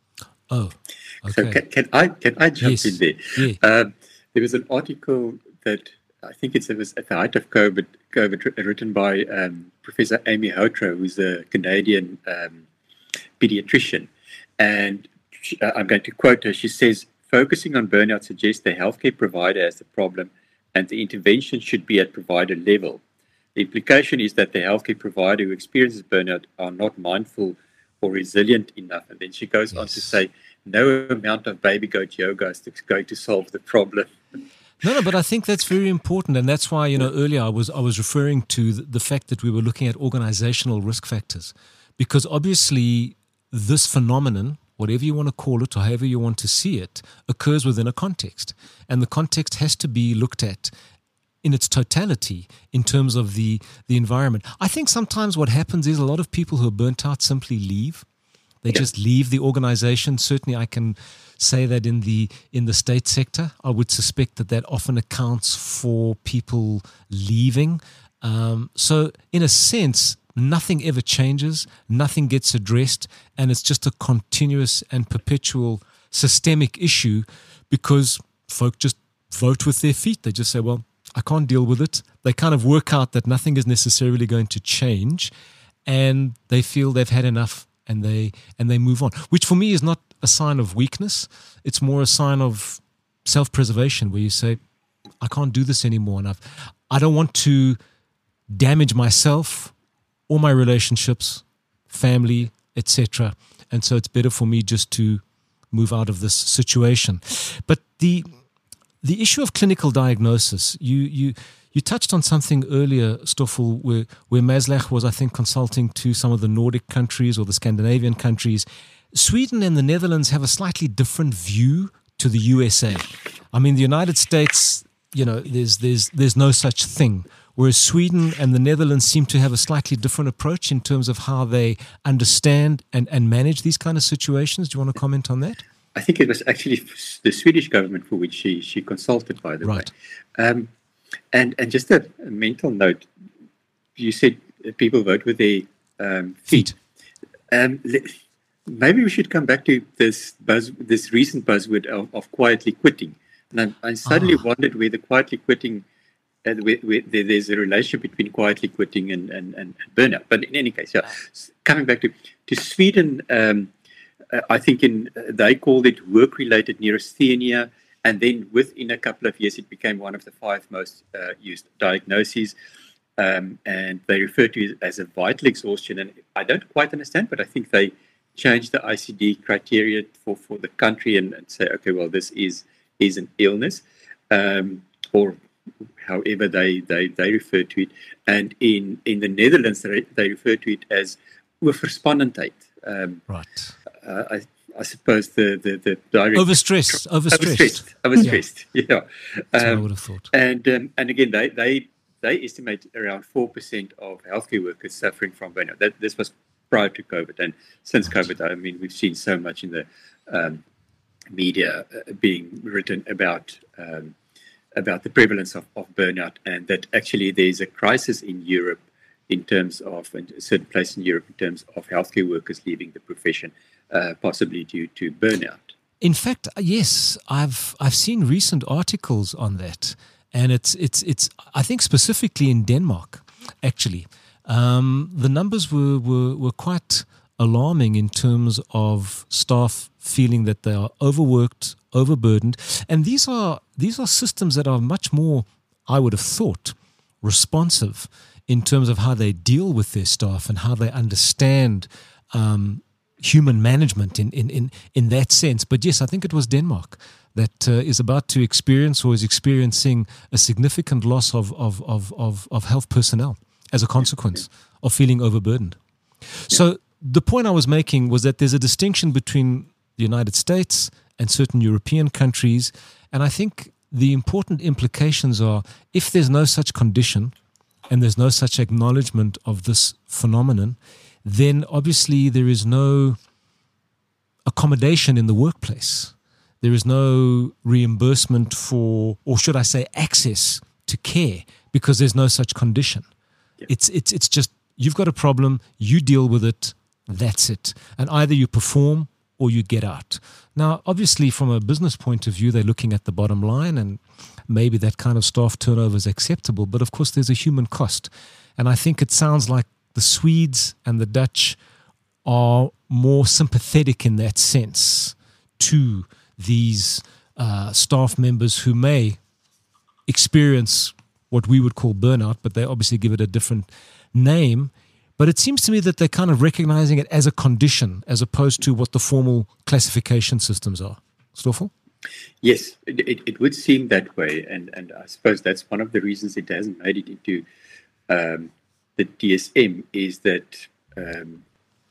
Oh, okay. So can, can I can I jump yes. in there? Yeah. Um, there was an article that I think it was at the height of COVID, COVID written by um, Professor Amy Houtro, who's a Canadian um, pediatrician, and she, uh, I'm going to quote her. She says, "Focusing on burnout suggests the healthcare provider has the problem, and the intervention should be at provider level. The implication is that the healthcare provider who experiences burnout are not mindful or resilient enough." And then she goes yes. on to say, "No amount of baby goat yoga is going to solve the problem." No, no, but I think that's very important, and that's why, you know, earlier I was I was referring to the, the fact that we were looking at organizational risk factors, because obviously this phenomenon, whatever you want to call it or however you want to see it, occurs within a context, and the context has to be looked at in its totality in terms of the the environment. I think sometimes what happens is a lot of people who are burnt out simply leave. They yeah. just leave the organization. Certainly I can say that in the in the state sector, I would suspect that that often accounts for people leaving. Um, so in a sense, nothing ever changes, nothing gets addressed, and it's just a continuous and perpetual systemic issue because folk just vote with their feet. They just say, well, I can't deal with it. They kind of work out that nothing is necessarily going to change, and they feel they've had enough, and they and they move on, which for me is not a sign of weakness. It's more a sign of self-preservation, where you say, I can't do this anymore, and I've, I don't want to damage myself or my relationships, family, et cetera. And so it's better for me just to move out of this situation. But the the issue of clinical diagnosis, you you you touched on something earlier, Stoffel, where, where Maslach was, I think, consulting to some of the Nordic countries or the Scandinavian countries. Sweden and the Netherlands have a slightly different view to the U S A. I mean, the United States, you know, there's there's there's no such thing. Whereas Sweden and the Netherlands seem to have a slightly different approach in terms of how they understand and, and manage these kind of situations. Do you want to comment on that? I think it was actually the Swedish government for which she, she consulted, by the right. way. Um, and, and just a, a mental note, you said people vote with their um, feet. feet. Um, maybe we should come back to this buzz, this recent buzzword of, of quietly quitting. And I, I suddenly oh. wondered whether quietly quitting, uh, where, where there's a relationship between quietly quitting and, and, and burnout. But in any case, yeah, coming back to, to Sweden, um, uh, I think in uh, they called it work-related neurasthenia. And then within a couple of years, it became one of the five most uh, used diagnoses. Um, and they refer to it as a vital exhaustion. And I don't quite understand, but I think they changed the I C D criteria for, for the country and, and say, okay, well, this is is an illness, um, or however they, they, they refer to it. And in, in the Netherlands, they, they refer to it as overspannendheid. Um, right. Uh, I, I suppose the, the, the direct... Overstressed. Overstressed. Overstressed. Overstressed, yeah. yeah. That's um, what I would have thought. And, um, and again, they, they, they estimate around four percent of healthcare workers suffering from burnout. That, this was prior to COVID. And since right. COVID, I mean, we've seen so much in the um, media uh, being written about um, about the prevalence of, of burnout, and that actually there's a crisis in Europe in terms of, in a certain place in Europe in terms of healthcare workers leaving the profession, uh, possibly due to burnout. In fact, yes, I've I've seen recent articles on that, and it's it's it's I think specifically in Denmark, actually, um, the numbers were, were were quite alarming in terms of staff feeling that they are overworked, overburdened, and these are these are systems that are much more, I would have thought, responsive in terms of how they deal with their staff and how they understand um, human management in, in, in, in that sense. But yes, I think it was Denmark that uh, is about to experience or is experiencing a significant loss of, of, of, of, of health personnel as a consequence of feeling overburdened. So the point I was making was that there's a distinction between the United States and certain European countries, and I think the important implications are, if there's no such condition and there's no such acknowledgement of this phenomenon, then obviously there is no accommodation in the workplace. There is no reimbursement for, or should I say access to care, because there's no such condition. Yeah. It's it's it's just, you've got a problem, you deal with it, that's it. And either you perform or you get out. Now, obviously, from a business point of view, they're looking at the bottom line, and maybe that kind of staff turnover is acceptable. But of course, there's a human cost. And I think it sounds like the Swedes and the Dutch are more sympathetic in that sense to these uh, staff members who may experience what we would call burnout, but they obviously give it a different name. But it seems to me that they're kind of recognizing it as a condition as opposed to what the formal classification systems are. Stoffel? Yes, it, it, it would seem that way. And, and I suppose that's one of the reasons it hasn't made it into um, the D S M, is that um,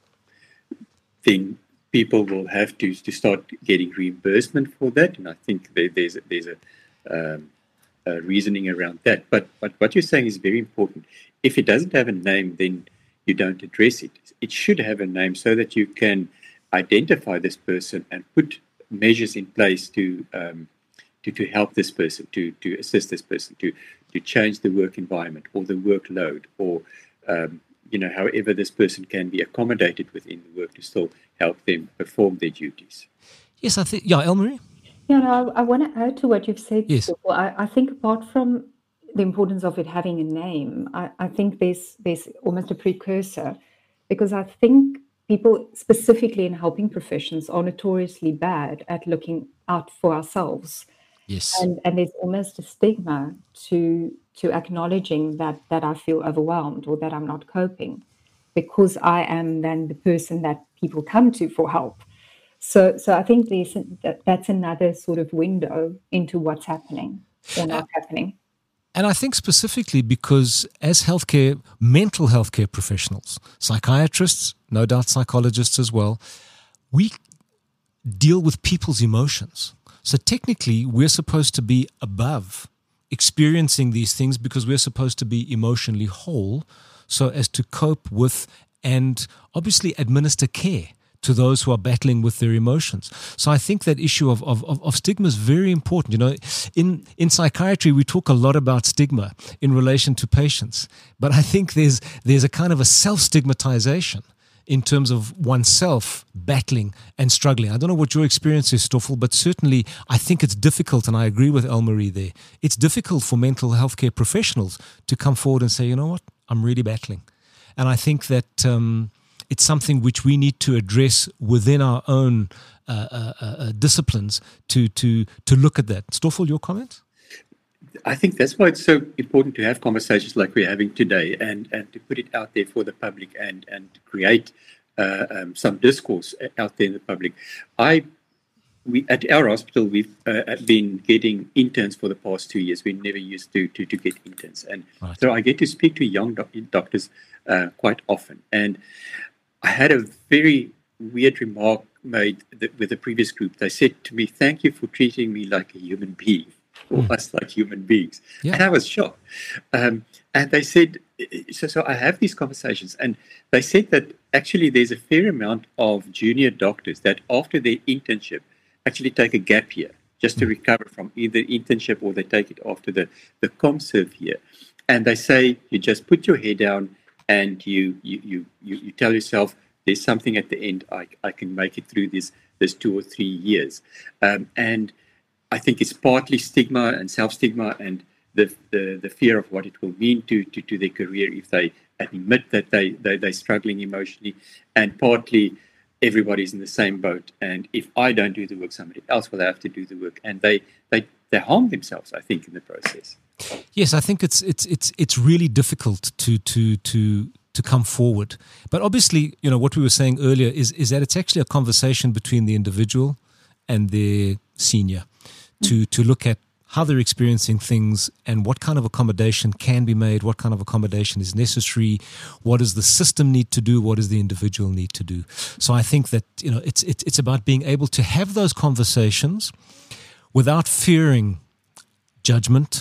then people will have to, to start getting reimbursement for that. And I think there, there's, a, there's a, um, a reasoning around that. But, but what you're saying is very important. If it doesn't have a name, then you don't address it. It should have a name so that you can identify this person and put measures in place to um, to, to help this person, to to assist this person, to to change the work environment or the workload, or um, you know, however this person can be accommodated within the work to still help them perform their duties. Yes, I think. Yeah, Elmarie? Yeah, no, I, I want to add to what you've said. Yes. I, I think apart from the importance of it having a name, I, I think there's there's almost a precursor, because I think people, specifically in helping professions, are notoriously bad at looking out for ourselves. Yes. And and there's almost a stigma to to acknowledging that that I feel overwhelmed or that I'm not coping, because I am then the person that people come to for help. So so I think there's that, that's another sort of window into what's happening or not uh, happening. And I think specifically because as healthcare, mental healthcare professionals, psychiatrists, no doubt psychologists as well, we deal with people's emotions. So technically, we're supposed to be above experiencing these things because we're supposed to be emotionally whole so as to cope with and obviously administer care to those who are battling with their emotions. So I think that issue of, of, of stigma is very important. You know, in, in psychiatry, we talk a lot about stigma in relation to patients, but I think there's there's a kind of a self-stigmatization in terms of oneself battling and struggling. I don't know what your experience is, Stoffel, but certainly I think it's difficult, and I agree with Elmarie there, it's difficult for mental health care professionals to come forward and say, you know what, I'm really battling. And I think that um, it's something which we need to address within our own uh, uh, uh, disciplines to, to, to look at that. Stoffel, your comments? I think that's why it's so important to have conversations like we're having today, and, and to put it out there for the public, and, and to create uh, um, some discourse out there in the public. I, we at our hospital, we've uh, been getting interns for the past two years. We never used to to, to get interns. And right. So I get to speak to young doc- doctors uh, quite often. And I had a very weird remark made th- with the previous group. They said to me, "Thank you for treating me like a human being." Or mm. us like human beings. Yeah. And I was shocked. Um, and they said, so, so I have these conversations, and they said that actually there's a fair amount of junior doctors that after their internship actually take a gap year just mm. to recover from either internship, or they take it after the, the ComServe year. And they say, you just put your head down and you you you, you, you tell yourself, there's something at the end, I, I can make it through this, this two or three years. Um, and I think it's partly stigma and self-stigma, and the, the, the fear of what it will mean to, to, to their career if they admit that they, they, they're struggling emotionally, and partly everybody's in the same boat. And if I don't do the work, somebody else will have to do the work. And they, they, they harm themselves, I think, in the process. Yes, I think it's it's it's it's really difficult to to to to come forward. But obviously, you know, what we were saying earlier is is that it's actually a conversation between the individual and their senior to to look at how they're experiencing things and what kind of accommodation can be made, what kind of accommodation is necessary, what does the system need to do, what does the individual need to do. So I think that, you know, it's it's, it's about being able to have those conversations without fearing judgment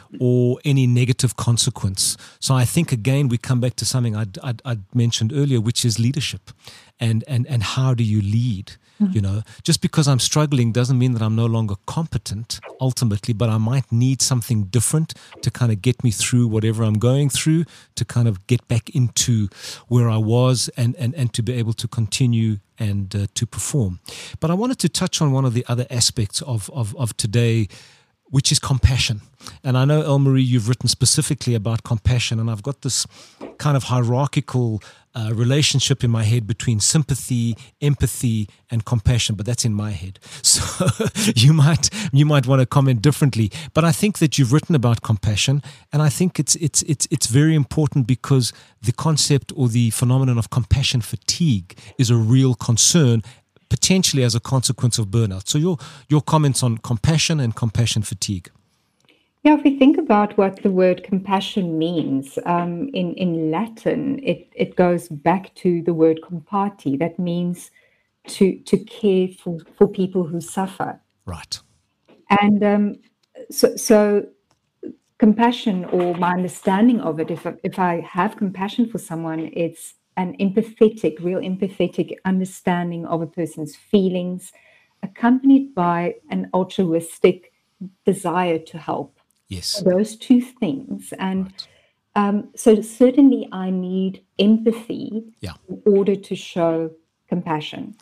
or any negative consequence. So I think, again, we come back to something I'd, I'd, I'd mentioned earlier, which is leadership. And, and, and how do you lead? Mm-hmm. You know, just because I'm struggling doesn't mean that I'm no longer competent ultimately, but I might need something different to kind of get me through whatever I'm going through, to kind of get back into where I was and, and, and to be able to continue and uh, to perform. But I wanted to touch on one of the other aspects of, of, of today, which is compassion. And I know, Elmarie, you've written specifically about compassion, and I've got this kind of hierarchical uh, relationship in my head between sympathy, empathy, and compassion, but that's in my head. So you might you might want to comment differently. But I think that you've written about compassion, and I think it's it's it's it's very important because the concept or the phenomenon of compassion fatigue is a real concern, potentially as a consequence of burnout. So your your comments on compassion and compassion fatigue. Yeah, if we think about what the word compassion means, um, in, in Latin, it, it goes back to the word compati. That means to to care for, for people who suffer. Right. And um, so, so compassion, or my understanding of it, if, if I have compassion for someone, it's an empathetic, real empathetic understanding of a person's feelings, accompanied by an altruistic desire to help. Yes. Those two things. And right. um, so certainly I need empathy yeah. in order to show compassion.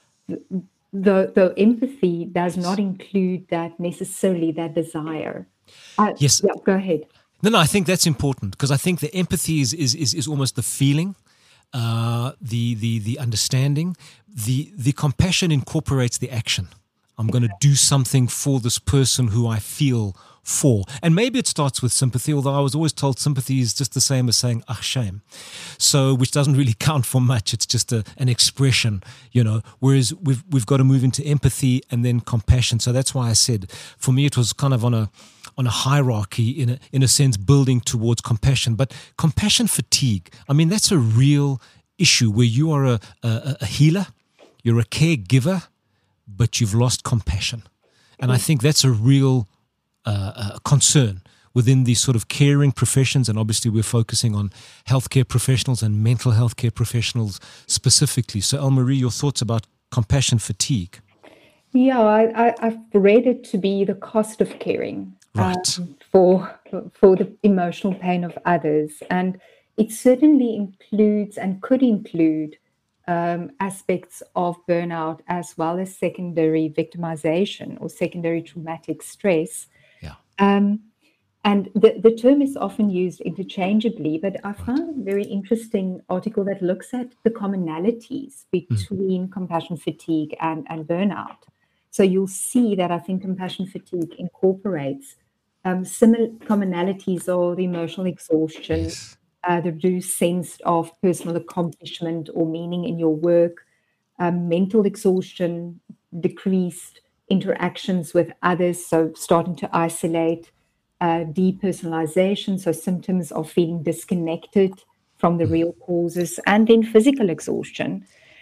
The, the empathy does not include that necessarily that desire. Uh, yes. Yeah, go ahead. No, no, I think that's important because I think the empathy is is is, is almost the feeling. Uh, the the the understanding, the the compassion incorporates the action. I'm going to do something for this person who I feel for. And maybe it starts with sympathy, although I was always told sympathy is just the same as saying, ah, shame. So, which doesn't really count for much. It's just a, an expression, you know, whereas we've, we've got to move into empathy and then compassion. So that's why I said, for me, it was kind of on a, on a hierarchy, in a, in a sense, building towards compassion. But compassion fatigue, I mean, that's a real issue where you are a, a, a healer, you're a caregiver, but you've lost compassion. And I think that's a real uh, uh, concern within these sort of caring professions. And obviously we're focusing on healthcare professionals and mental health care professionals specifically. So Elmarie, your thoughts about compassion fatigue? Yeah, I, I, I've read it to be the cost of caring right. um, for, for the emotional pain of others. And it certainly includes and could include Um, aspects of burnout as well as secondary victimization or secondary traumatic stress. Yeah. Um, and the, the term is often used interchangeably, but I Right. found a very interesting article that looks at the commonalities between mm. compassion fatigue and, and burnout. So you'll see that I think compassion fatigue incorporates um, similar commonalities of the emotional exhaustion, Yes. Uh, the reduced sense of personal accomplishment or meaning in your work, um, mental exhaustion, decreased interactions with others, so starting to isolate, uh, depersonalization, so symptoms of feeling disconnected from the real causes, and then physical exhaustion.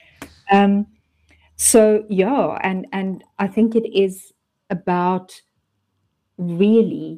Um, so, yeah, and, and I think it is about really,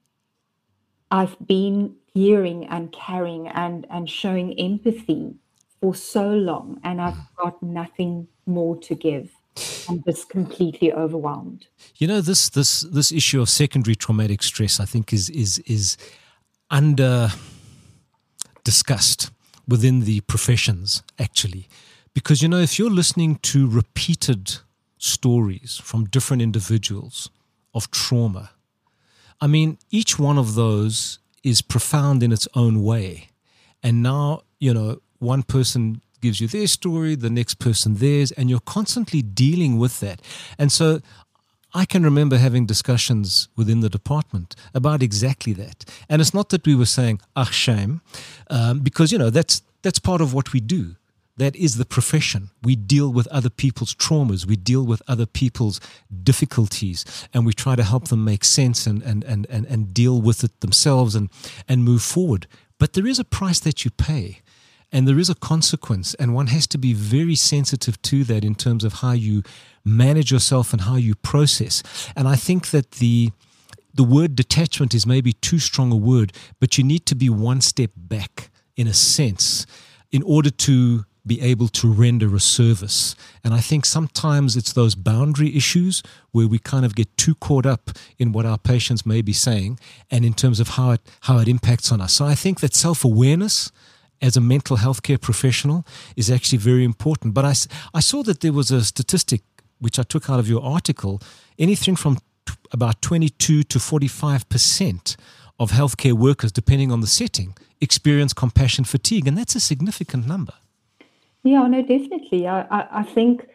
I've been hearing and caring and, and showing empathy for so long, and I've got nothing more to give. I'm just completely overwhelmed. You know, this this this issue of secondary traumatic stress, I think, is is is under discussed within the professions, actually. Because, you know, if you're listening to repeated stories from different individuals of trauma, I mean, each one of those is profound in its own way. And now, you know, one person gives you their story, the next person theirs, and you're constantly dealing with that. And so I can remember having discussions within the department about exactly that. And it's not that we were saying, ach, shame, um, because, you know, that's that's part of what we do. That is the profession. We deal with other people's traumas. We deal with other people's difficulties, and we try to help them make sense and and and and, and deal with it themselves and, and move forward. But there is a price that you pay, and there is a consequence, and one has to be very sensitive to that in terms of how you manage yourself and how you process. And I think that the the word detachment is maybe too strong a word, but you need to be one step back in a sense in order to be able to render a service. And I think sometimes it's those boundary issues where we kind of get too caught up in what our patients may be saying and in terms of how it how it impacts on us. So I think that self-awareness as a mental health care professional is actually very important. But I, I saw that there was a statistic which I took out of your article, anything from t- about twenty-two to forty-five percent of healthcare workers, depending on the setting, experience compassion fatigue. And that's a significant number. Yeah, no, definitely. I, I, I think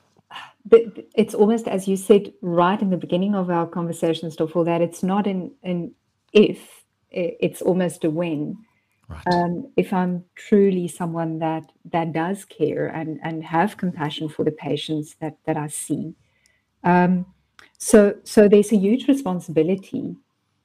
that it's almost, as you said right in the beginning of our conversation, Stoffel, that it's not an, an if, it's almost a when. Right. Um, if I'm truly someone that that does care and, and have compassion for the patients that, that I see. Um, so so there's a huge responsibility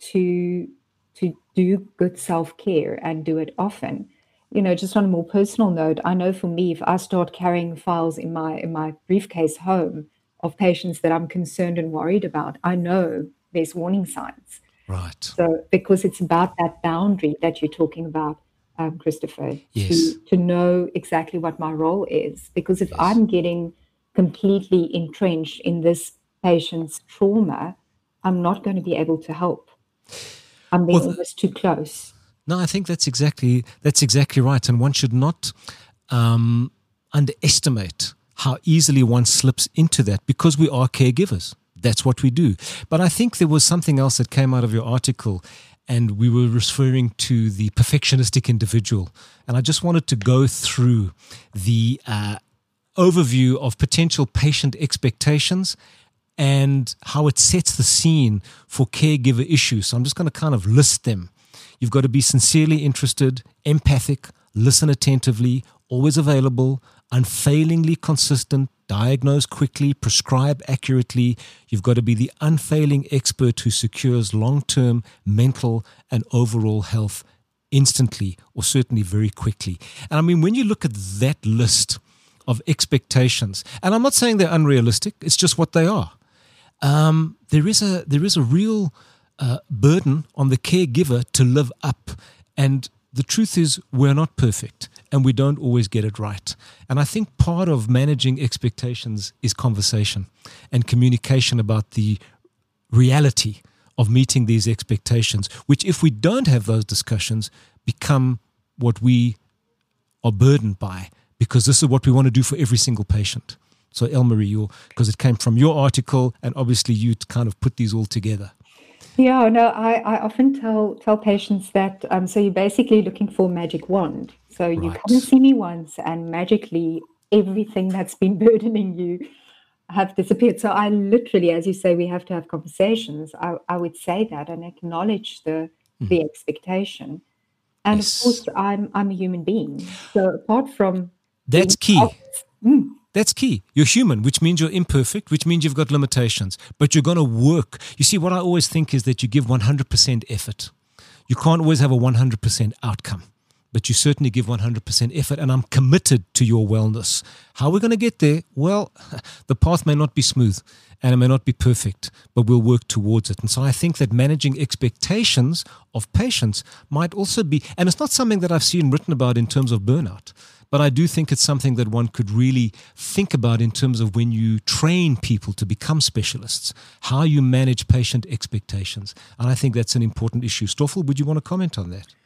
to to do good self-care and do it often. You know, just on a more personal note, I know for me, if I start carrying files in my in my briefcase home of patients that I'm concerned and worried about, I know there's warning signs. Right. So because it's about that boundary that you're talking about, um, Christopher, Yes. to, to know exactly what my role is. Because if Yes. I'm getting completely entrenched in this patient's trauma, I'm not going to be able to help. I'm being Well, almost too close. No, I think that's exactly that's exactly right, and one should not um, underestimate how easily one slips into that because we are caregivers. That's what we do. But I think there was something else that came out of your article, and we were referring to the perfectionistic individual. And I just wanted to go through the uh, overview of potential patient expectations and how it sets the scene for caregiver issues. So I'm just going to kind of list them. You've got to be sincerely interested, empathic, listen attentively, always available, unfailingly consistent, diagnose quickly, prescribe accurately. You've got to be the unfailing expert who secures long-term mental and overall health instantly, or certainly very quickly. And I mean, when you look at that list of expectations, and I'm not saying they're unrealistic, it's just what they are. Um, there is a there is a real uh, burden on the caregiver to live up, and the truth is we're not perfect and we don't always get it right. And I think part of managing expectations is conversation and communication about the reality of meeting these expectations, which if we don't have those discussions become what we are burdened by, because this is what we want to do for every single patient. So Elmarie, you because it came from your article, and obviously you kind of put these all together. Yeah, no, I, I often tell tell patients that, um, so you're basically looking for a magic wand. So you Right. come and see me once and magically everything that's been burdening you have disappeared. So I literally, as you say, we have to have conversations. I, I would say that and acknowledge the the expectation. And Yes. of course, I'm I'm a human being. So apart from That's being- key. Mm, That's key. You're human, which means you're imperfect, which means you've got limitations, but you're going to work. You see, what I always think is that you give one hundred percent effort. You can't always have a one hundred percent outcome, but you certainly give one hundred percent effort, and I'm committed to your wellness. How are we going to get there? Well, the path may not be smooth and it may not be perfect, but we'll work towards it. And so I think that managing expectations of patients might also be, and it's not something that I've seen written about in terms of burnout, but I do think it's something that one could really think about in terms of when you train people to become specialists, how you manage patient expectations. And I think that's an important issue. Stoffel, would you want to comment on that?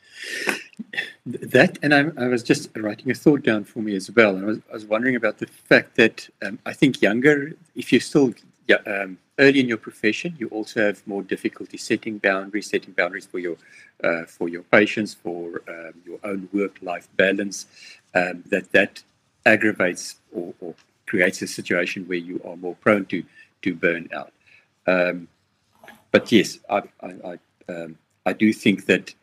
That, and I, I was just writing a thought down for me as well. I was, I was wondering about the fact that um, I think younger, if you're still yeah, um, early in your profession, you also have more difficulty setting boundaries, setting boundaries for your uh, for your patients, for um, your own work-life balance. Um, that that aggravates or, or creates a situation where you are more prone to to burn out. Um, but yes, I I I, um, I do think that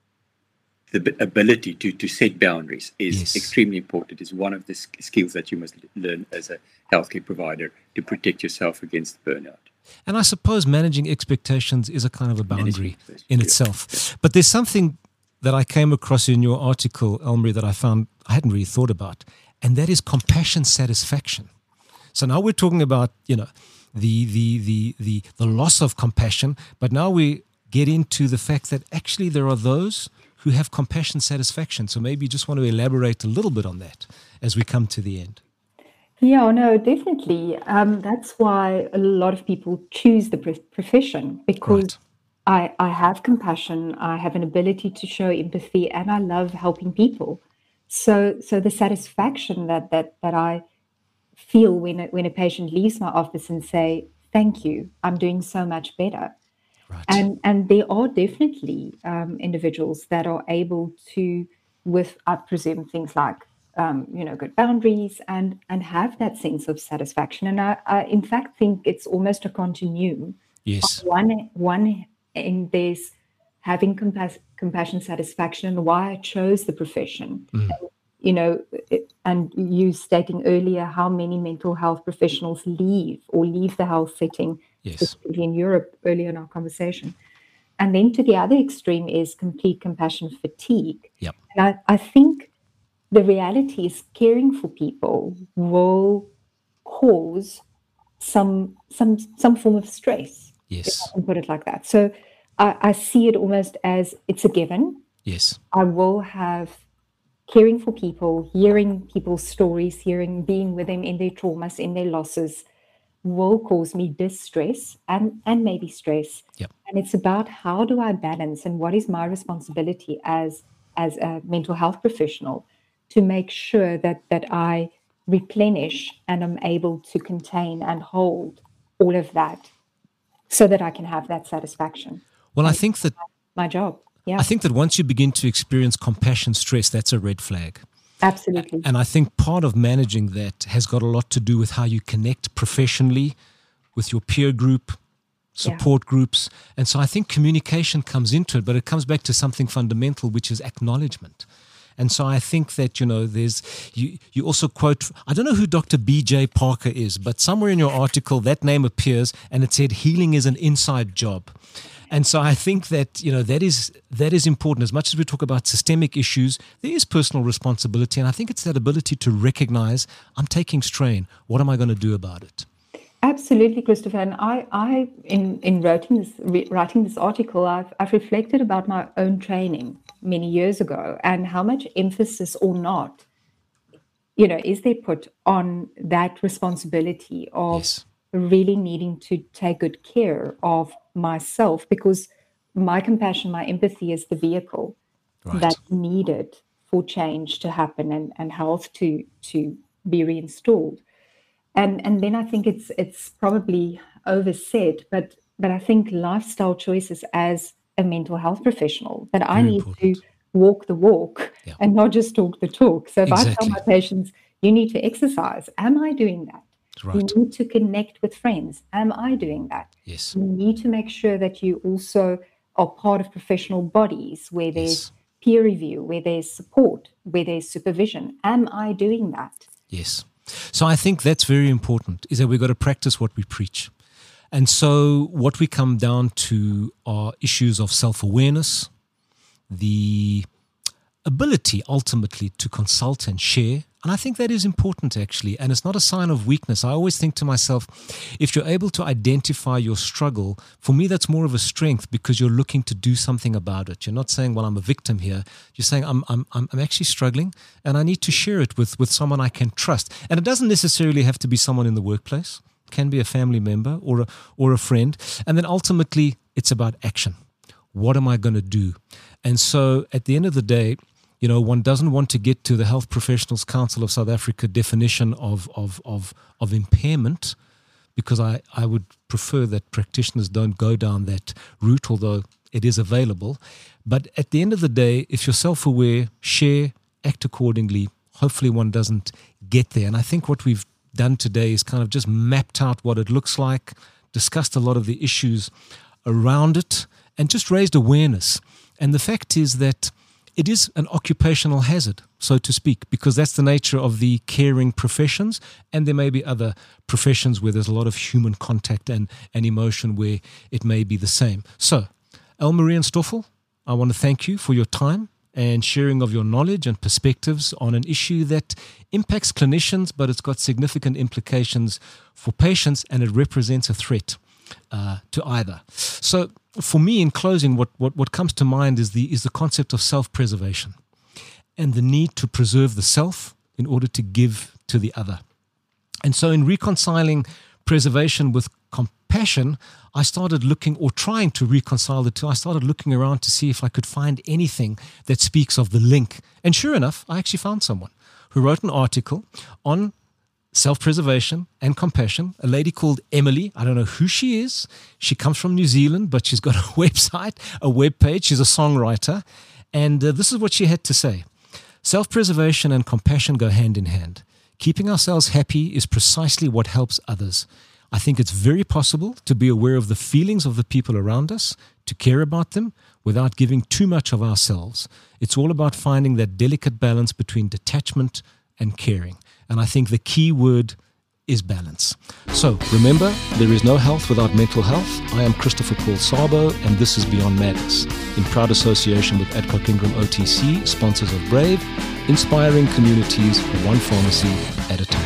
the ability to, to set boundaries is Yes. extremely important. It's one of the skills that you must learn as a healthcare provider to protect yourself against burnout. And I suppose managing expectations is a kind of a boundary Managing- in yeah. itself. But there's something that I came across in your article, Elmarie, that I found I hadn't really thought about, and that is compassion satisfaction. So now we're talking about, you know, the the the the the loss of compassion, but now we get into the fact that actually there are those who have compassion satisfaction. So maybe you just want to elaborate a little bit on that as we come to the end. Yeah, no, definitely. Um, that's why a lot of people choose the pro- profession because I, I have compassion, I have an ability to show empathy, and I love helping people. So, so the satisfaction that that that I feel when a, when a patient leaves my office and say, "Thank you, I'm doing so much better." Right. And and there are definitely um, individuals that are able to, with I presume things like um, you know good boundaries and and have that sense of satisfaction. And I, I in fact think it's almost a continuum. Yes. One one in there's having compas- compassion satisfaction and why I chose the profession. Mm. And, you know, it, and you stating earlier how many mental health professionals leave or leave the health setting, Yes. specifically in Europe, earlier in our conversation. And then to the other extreme is complete compassion fatigue. Yep. And I, I think the reality is caring for people will cause some some some form of stress. If Yes. I can put it like that. So I, I see it almost as it's a given. Yes. I will have caring for people, hearing people's stories, hearing, being with them in their traumas, in their losses, will cause me distress and, and maybe stress. Yep. And it's about how do I balance and what is my responsibility as as a mental health professional to make sure that that I replenish and I'm able to contain and hold all of that so that I can have that satisfaction. Well, I think that My job. Yeah, I think that once you begin to experience compassion stress, that's a red flag. absolutely. And I think part of managing that has got a lot to do with how you connect professionally with your peer group, support groups. And so I think communication comes into it, but it comes back to something fundamental, which is acknowledgement. And so I think that, you know, there's, you, you also quote, I don't know who Doctor B J Parker is, but somewhere in your article that name appears and it said healing is an inside job. And so I think that, you know, that is that is important. As much as we talk about systemic issues, there is personal responsibility. And I think it's that ability to recognize, I'm taking strain. What am I going to do about it? Absolutely, Christopher. And I, I in, in writing this, re- writing this article, I've, I've reflected about my own training many years ago and how much emphasis or not, you know, is there put on that responsibility of Yes. really needing to take good care of myself, because my compassion, my empathy is the vehicle Right. that's needed for change to happen and, and health to to be reinstalled. And and then I think it's it's probably oversaid, but but I think lifestyle choices as a mental health professional, that I Very need important. to walk the walk Yeah. and not just talk the talk. So if I Exactly. tell my patients, you need to exercise, am I doing that? Right. You need to connect with friends. Am I doing that? Yes. You need to make sure that you also are part of professional bodies where there's Yes. peer review, where there's support, where there's supervision. Am I doing that? Yes. So I think that's very important, is that we've got to practice what we preach. And so what we come down to are issues of self-awareness, the ability ultimately to consult and share. And I think that is important actually. And it's not a sign of weakness. I always think to myself, if you're able to identify your struggle, for me, that's more of a strength because you're looking to do something about it. You're not saying, well, I'm a victim here. You're saying, I'm, I'm, I'm I'm actually struggling and I need to share it with, with someone I can trust. And it doesn't necessarily have to be someone in the workplace. It can be a family member or a, or a friend. And then ultimately, it's about action. What am I going to do? And so at the end of the day, you know, one doesn't want to get to the Health Professionals Council of South Africa definition of, of, of, of impairment, because I, I would prefer that practitioners don't go down that route, although it is available. But at the end of the day, if you're self-aware, share, act accordingly, hopefully one doesn't get there. And I think what we've done today is kind of just mapped out what it looks like, discussed a lot of the issues around it, and just raised awareness. And the fact is that it is an occupational hazard, so to speak, because that's the nature of the caring professions. And there may be other professions where there's a lot of human contact and, and emotion where it may be the same. So, Elmarie and Stoffel, I want to thank you for your time and sharing of your knowledge and perspectives on an issue that impacts clinicians, but it's got significant implications for patients, and it represents a threat uh, to either. So for me, in closing, what, what, what comes to mind is the, is the concept of self-preservation and the need to preserve the self in order to give to the other. And so in reconciling preservation with compassion, I started looking, or trying to reconcile the two, I started looking around to see if I could find anything that speaks of the link. And sure enough, I actually found someone who wrote an article on self-preservation and compassion, a lady called Emily. I don't know who she is. She comes from New Zealand, but she's got a website, a web page. She's a songwriter. And uh, this is what she had to say. Self-preservation and compassion go hand in hand. Keeping ourselves happy is precisely what helps others. I think it's very possible to be aware of the feelings of the people around us, to care about them without giving too much of ourselves. It's all about finding that delicate balance between detachment and caring. And I think the key word is balance. So remember, there is no health without mental health. I am Christopher Paul Sabo, and this is Beyond Madness, in proud association with Adcock Ingram O T C, sponsors of Brave, inspiring communities one pharmacy at a time.